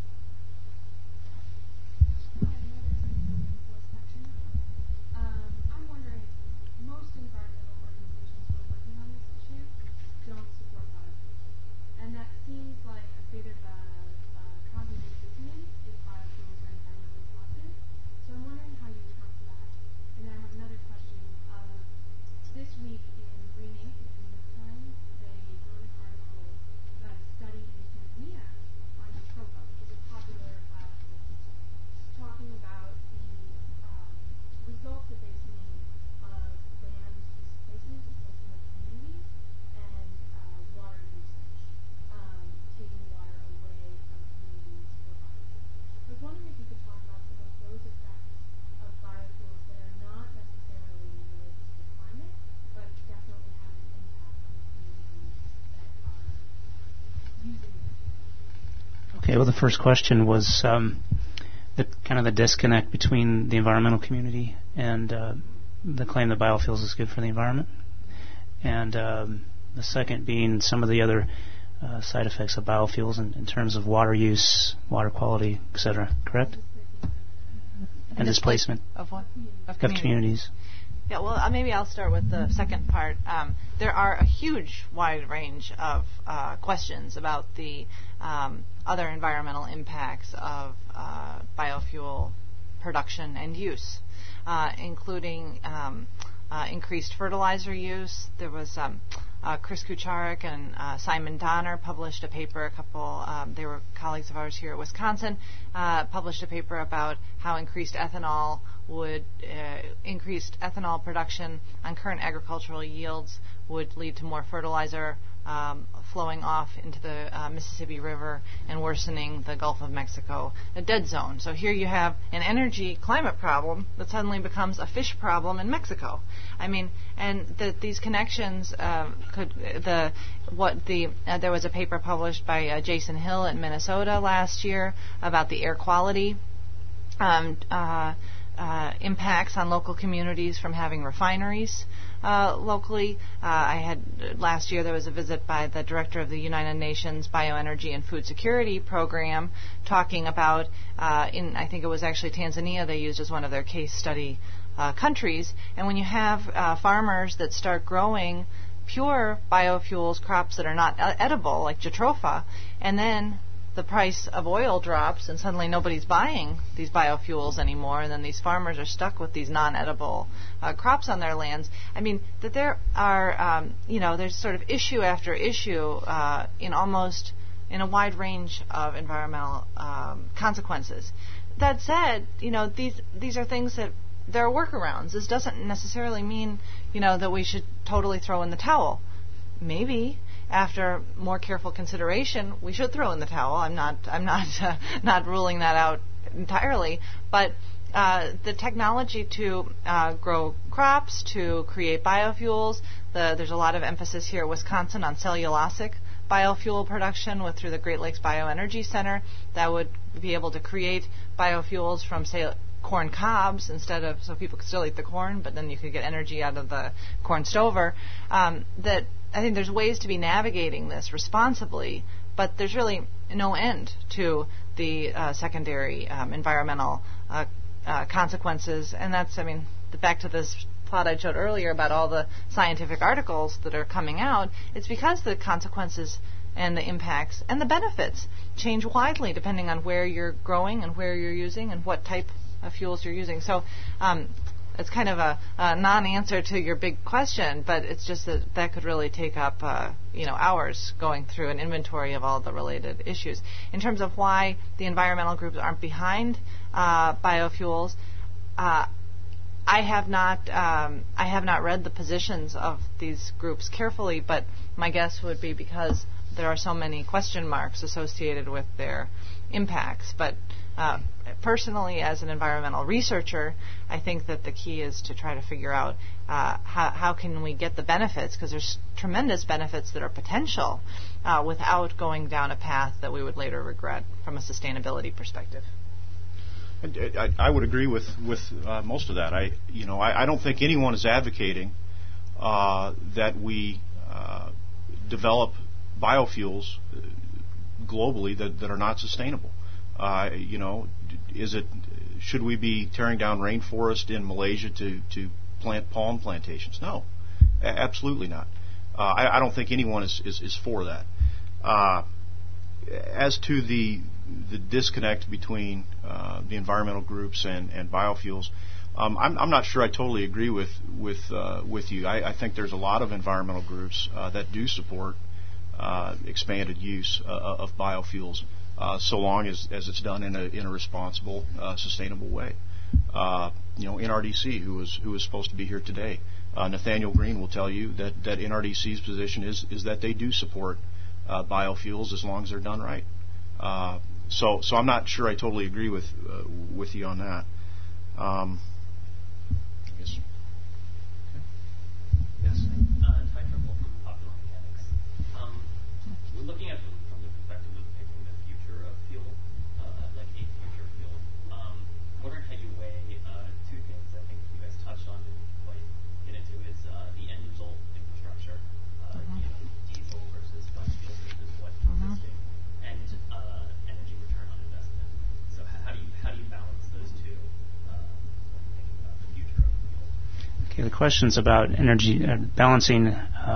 I'm wondering, most environmental organizations who are working on this issue don't support biofuels, and that seems like a bit of a cognitive dissonance if biofuels are environmentally positive. So I'm wondering how you account for that. And then I have another question. This week in Green Ink, in the New York Times, they wrote an article about a study in Tanzania on jatropha, which is a popular biofuel, talking about the results that they've seen of land displacement in coastal communities and water usage, taking water away from communities for biofuels. I was wondering if you could talk about some of those effects of biofuels that are not necessarily related to the climate, but definitely have an impact on the communities that are using them. Okay, well, the first question was the disconnect between the environmental community and the claim that biofuels is good for the environment, and the second being some of the other side effects of biofuels in terms of water use, water quality, etc. Correct? And displacement of what? of communities. Yeah, well, maybe I'll start with the second part. There are a huge wide range of questions about the other environmental impacts of biofuel production and use, including increased fertilizer use. There was Chris Kucharik and Simon Donner published a paper, they were colleagues of ours here at Wisconsin, published a paper about how increased ethanol production on current agricultural yields would lead to more fertilizer flowing off into the Mississippi River and worsening the Gulf of Mexico, a dead zone. So here you have an energy climate problem that suddenly becomes a fish problem in Mexico. And these connections there was a paper published by Jason Hill in Minnesota last year about the air quality impacts on local communities from having refineries locally. Last year there was a visit by the director of the United Nations Bioenergy and Food Security Program talking about, I think it was actually Tanzania they used as one of their case study countries. And when you have farmers that start growing pure biofuels, crops that are not edible, like jatropha, and then the price of oil drops and suddenly nobody's buying these biofuels anymore, and then these farmers are stuck with these non-edible crops on their lands. That there are, there's sort of issue after issue in a wide range of environmental consequences. That said, these are things that there are workarounds. This doesn't necessarily mean, that we should totally throw in the towel. Maybe after more careful consideration, we should throw in the towel. I'm not ruling that out entirely, but the technology to grow crops, to create biofuels, there's a lot of emphasis here at Wisconsin on cellulosic biofuel production through the Great Lakes Bioenergy Center that would be able to create biofuels from, say, corn cobs instead of, so people could still eat the corn, but then you could get energy out of the corn stover. That I think there's ways to be navigating this responsibly, but there's really no end to the secondary environmental consequences. And that's, I mean, back to this plot I showed earlier about all the scientific articles that are coming out. It's because the consequences and the impacts and the benefits change widely depending on where you're growing and where you're using and what type of fuels you're using. So it's kind of a non-answer to your big question, but it's just that could really take up hours going through an inventory of all the related issues. In terms of why the environmental groups aren't behind biofuels, I have not read the positions of these groups carefully, but my guess would be because there are so many question marks associated with their impacts. But personally, as an environmental researcher, I think that the key is to try to figure out how can we get the benefits, because there's tremendous benefits that are potential without going down a path that we would later regret from a sustainability perspective. I would agree with most of that. I don't think anyone is advocating that we develop biofuels globally that are not sustainable. Should we be tearing down rainforest in Malaysia to plant palm plantations? No, absolutely not. I don't think anyone is for that. As to the disconnect between the environmental groups and biofuels, I'm not sure I totally agree with you. I think there's a lot of environmental groups that do support expanded use of biofuels, so long as it's done in a responsible, sustainable way. NRDC, who was supposed to be here today, Nathaniel Green will tell you that NRDC's position is that they do support biofuels as long as they're done right. So I'm not sure I totally agree with you on that. Yes. Yes. Ty Triple from Popular Mechanics. We're looking at it from the perspective of picking the future of fuel, like a future fuel. Wondering how you weigh two things I think you guys touched on and quite get into is the end result infrastructure, diesel versus flex fuel versus what's existing, and energy return on investment. So how do you balance those two when thinking about the future of fuel? Okay, the question's about energy balancing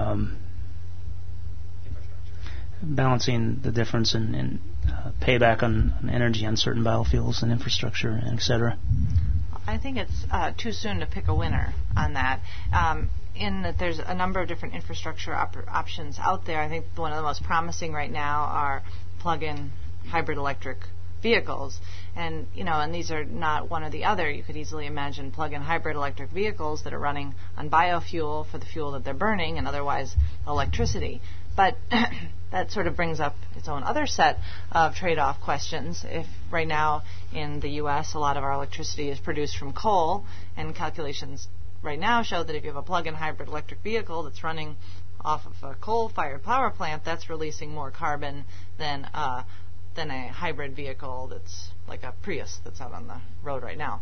the difference in payback on energy on certain biofuels and infrastructure, et cetera. I think it's too soon to pick a winner on that. In that there's a number of different infrastructure options out there. I think one of the most promising right now are plug-in hybrid electric vehicles. And these are not one or the other. You could easily imagine plug-in hybrid electric vehicles that are running on biofuel for the fuel that they're burning and otherwise electricity. But that sort of brings up its own other set of trade-off questions. If right now in the U.S. a lot of our electricity is produced from coal, and calculations right now show that if you have a plug-in hybrid electric vehicle that's running off of a coal-fired power plant, that's releasing more carbon than a hybrid vehicle that's like a Prius that's out on the road right now.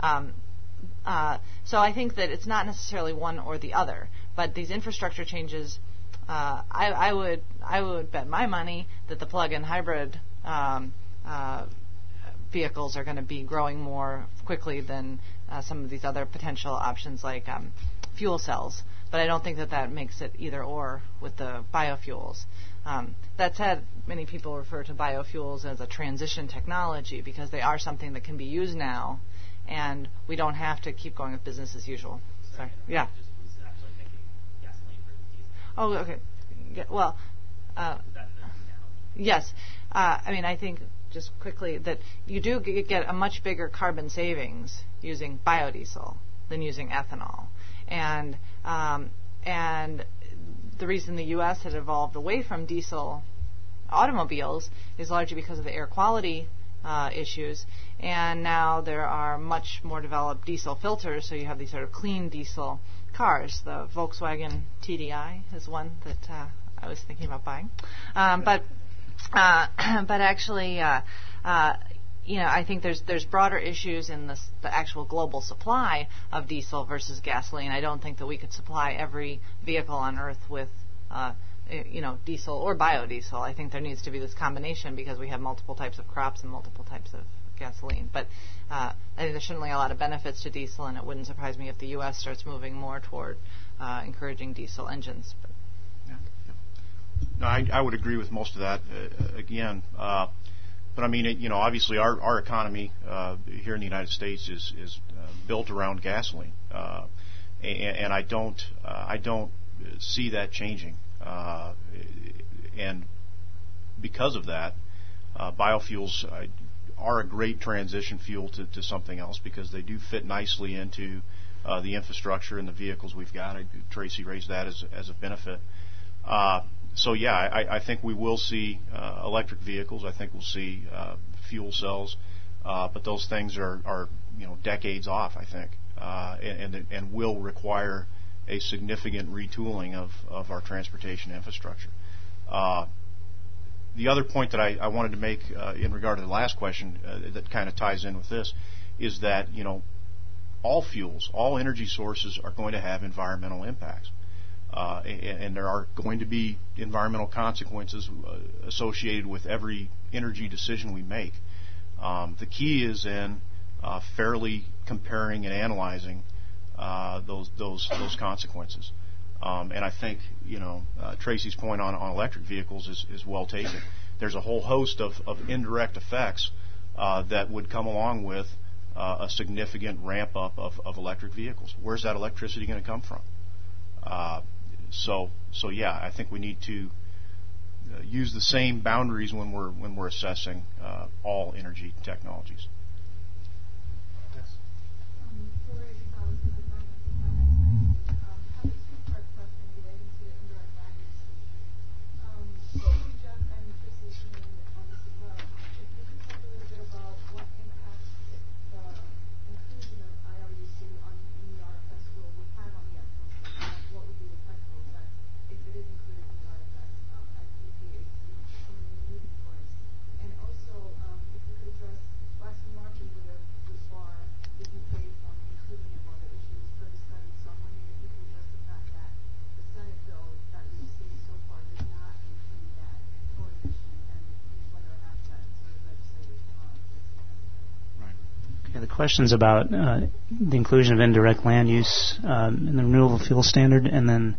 So I think that it's not necessarily one or the other, but these infrastructure changes, I would bet my money that the plug-in hybrid vehicles are going to be growing more quickly than some of these other potential options like fuel cells. But I don't think that makes it either or with the biofuels. That said, many people refer to biofuels as a transition technology because they are something that can be used now, and we don't have to keep going with business as usual. Sorry. Yeah. Oh, okay. Well, yes. I think just quickly that you do get a much bigger carbon savings using biodiesel than using ethanol, and the reason the U.S. had evolved away from diesel automobiles is largely because of the air quality issues, and now there are much more developed diesel filters, so you have these sort of clean diesel cars. The Volkswagen TDI is one that I was thinking about buying, but actually, I think there's broader issues in the actual global supply of diesel versus gasoline. I don't think that we could supply every vehicle on Earth with diesel or biodiesel. I think there needs to be this combination because we have multiple types of crops and multiple types of gasoline. But I think there's certainly a lot of benefits to diesel, and it wouldn't surprise me if the U.S. starts moving more toward encouraging diesel engines. No, I would agree with most of that. Again, but I mean, obviously our economy here in the United States is built around gasoline, and I don't see that changing. And because of that, biofuels are a great transition fuel to something else because they do fit nicely into the infrastructure and the vehicles we've got. Tracy raised that as a benefit. So yeah, I think we will see electric vehicles. I think we'll see fuel cells, but those things are decades off. I think, and will require a significant retooling of our transportation infrastructure. The other point that I wanted to make in regard to the last question that kind of ties in with this is that all fuels, all energy sources are going to have environmental impacts. And there are going to be environmental consequences associated with every energy decision we make. The key is in fairly comparing and analyzing those consequences. And I think Tracy's point on electric vehicles is well taken. There's a whole host of indirect effects that would come along with a significant ramp up of electric vehicles. Where's that electricity going to come from? So yeah, I think we need to use the same boundaries when we're assessing all energy technologies. Yes. The questions about the inclusion of indirect land use in the renewable fuel standard, and then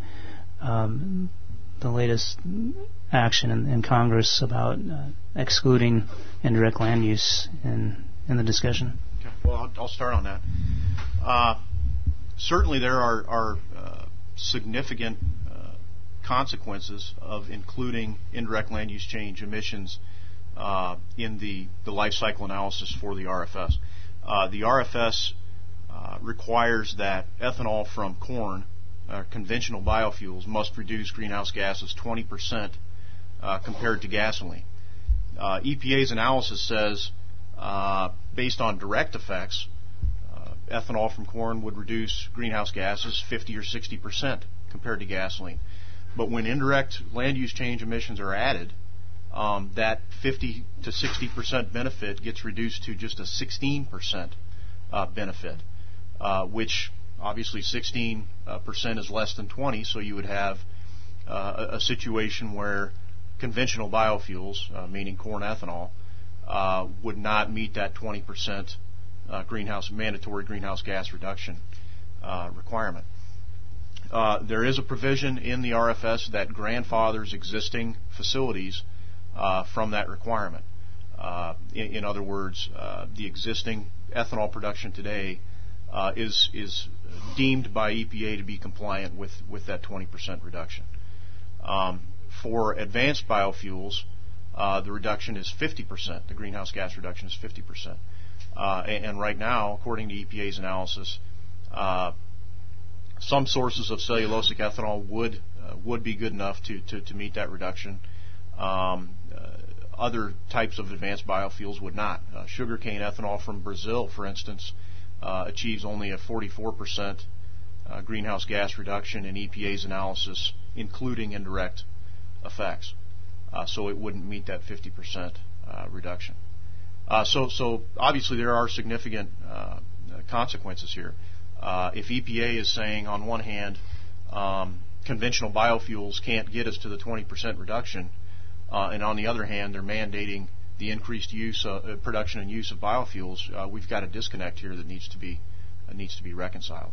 the latest action in Congress about excluding indirect land use in the discussion. Okay. Well, I'll start on that. Certainly, there are significant consequences of including indirect land use change emissions in the life cycle analysis for the RFS. The RFS requires that ethanol from corn, conventional biofuels, must reduce greenhouse gases 20% compared to gasoline. EPA's analysis says, based on direct effects, ethanol from corn would reduce greenhouse gases 50 or 60% compared to gasoline. But when indirect land use change emissions are added, that 50 to 60% benefit gets reduced to just a 16% benefit, which obviously 16% is less than 20, so you would have a situation where conventional biofuels, meaning corn ethanol, would not meet that 20% mandatory greenhouse gas reduction requirement. There is a provision in the RFS that grandfathers existing facilities from that requirement. In other words, the existing ethanol production today is deemed by EPA to be compliant with that 20% reduction. For advanced biofuels, the reduction is 50%. The greenhouse gas reduction is 50%. And right now, according to EPA's analysis, some sources of cellulosic ethanol would be good enough to meet that reduction. Other types of advanced biofuels would not. Sugarcane ethanol from Brazil, for instance, achieves only a 44% greenhouse gas reduction in EPA's analysis, including indirect effects. So it wouldn't meet that 50% reduction. So obviously there are significant consequences here. If EPA is saying on one hand conventional biofuels can't get us to the 20% reduction, and on the other hand they're mandating the increased use production and use of biofuels, we've got a disconnect here that needs to be reconciled.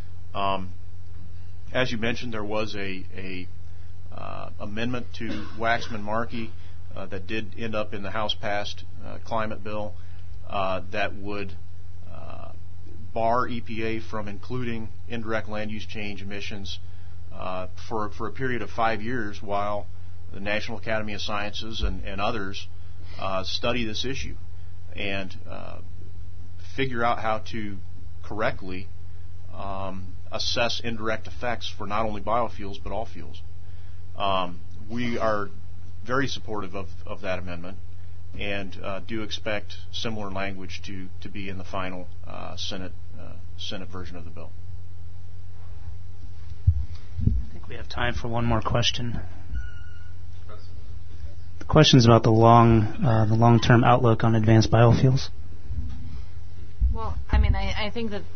As you mentioned, there was a amendment to Waxman-Markey that did end up in the House-passed climate bill that would bar EPA from including indirect land use change emissions for a period of 5 years while the National Academy of Sciences and others study this issue and figure out how to correctly assess indirect effects for not only biofuels but all fuels. We are very supportive of that amendment and do expect similar language to be in the final Senate version of the bill. I think we have time for one more question. The question is about the long-term outlook on advanced biofuels. Well, I mean, I think that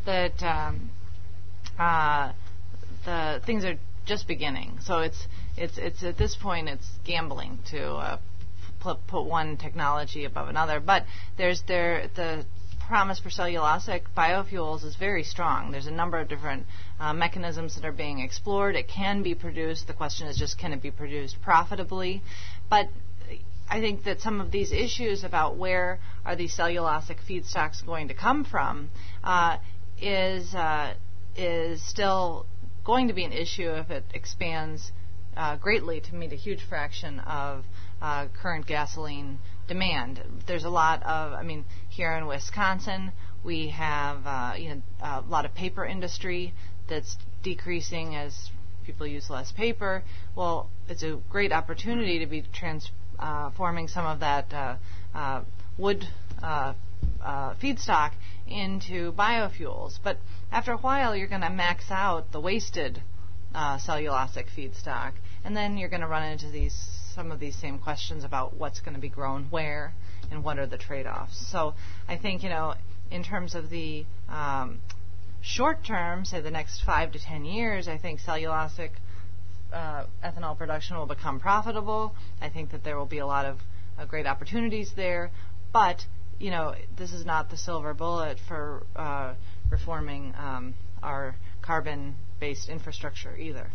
the things are just beginning. So it's at this point it's gambling to put one technology above another. But the promise for cellulosic biofuels is very strong. There's a number of different mechanisms that are being explored. It can be produced. The question is just, can it be produced profitably? But I think that some of these issues about where are these cellulosic feedstocks going to come from is still going to be an issue if it expands greatly to meet a huge fraction of current gasoline demand. There's a lot of, here in Wisconsin, we have a lot of paper industry that's decreasing as people use less paper. Well, it's a great opportunity to be transforming some of that wood feedstock into biofuels. But after a while, you're going to max out the wasted cellulosic feedstock, and then you're going to run into some of these same questions about what's going to be grown where and what are the trade-offs. So I think, in terms of the short term, say the next 5 to 10 years, I think cellulosic ethanol production will become profitable. I think that there will be a lot of great opportunities there. But, this is not the silver bullet for reforming our carbon-based infrastructure either.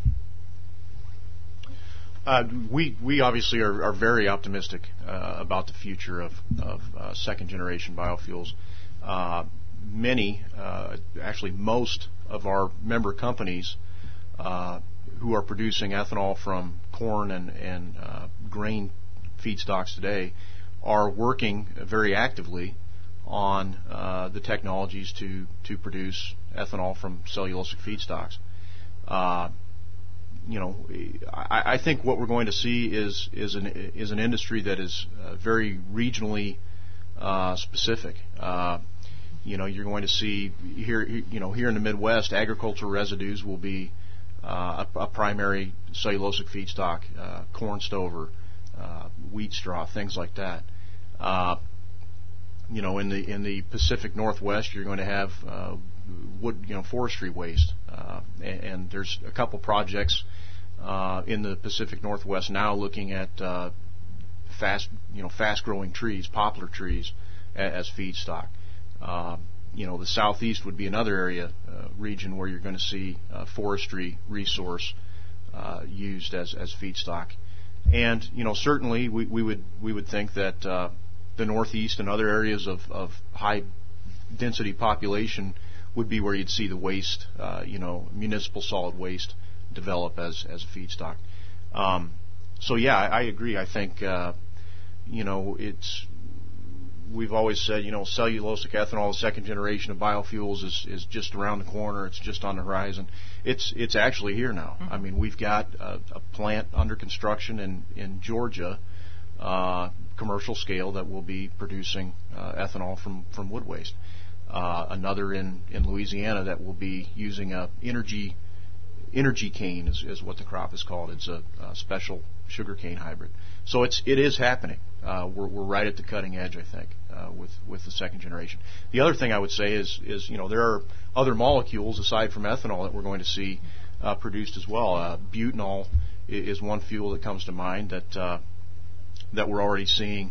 We obviously are very optimistic about the future of second-generation biofuels. Actually most of our member companies who are producing ethanol from corn and grain feedstocks today are working very actively on the technologies to produce ethanol from cellulosic feedstocks. I think what we're going to see is an industry that is very regionally specific. You're going to see here in the Midwest, agricultural residues will be a primary cellulosic feedstock, corn stover, wheat straw, things like that. In the Pacific Northwest, you're going to have wood, forestry waste, and there's a couple projects in the Pacific Northwest now looking at fast-growing trees, poplar trees, as feedstock. The Southeast would be another region where you're going to see forestry resource used as feedstock, and certainly we would think that the Northeast and other areas of high density population would be where you'd see the waste, municipal solid waste develop as a feedstock. So yeah, I agree. I think we've always said cellulosic ethanol, the second generation of biofuels, is just around the corner. It's just on the horizon. It's actually here now. Mm-hmm. We've got a plant under construction in Georgia, commercial scale, that will be producing ethanol from wood waste. Another in Louisiana that will be using a energy cane is what the crop is called. It's a special sugarcane hybrid. So it is happening. We're right at the cutting edge, I think, with the second generation. The other thing I would say is there are other molecules aside from ethanol that we're going to see produced as well. Butanol is one fuel that comes to mind that we're already seeing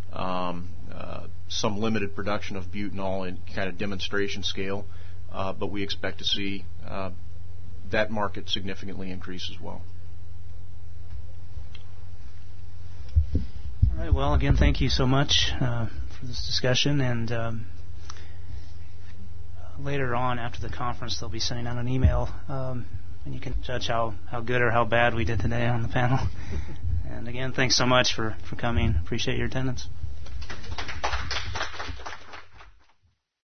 some limited production of butanol in kind of demonstration scale, but we expect to see that market significantly increase as well. All right. Well, again, thank you so much for this discussion. And later on, after the conference, they'll be sending out an email, and you can judge how good or how bad we did today on the panel. And again, thanks so much for coming. Appreciate your attendance.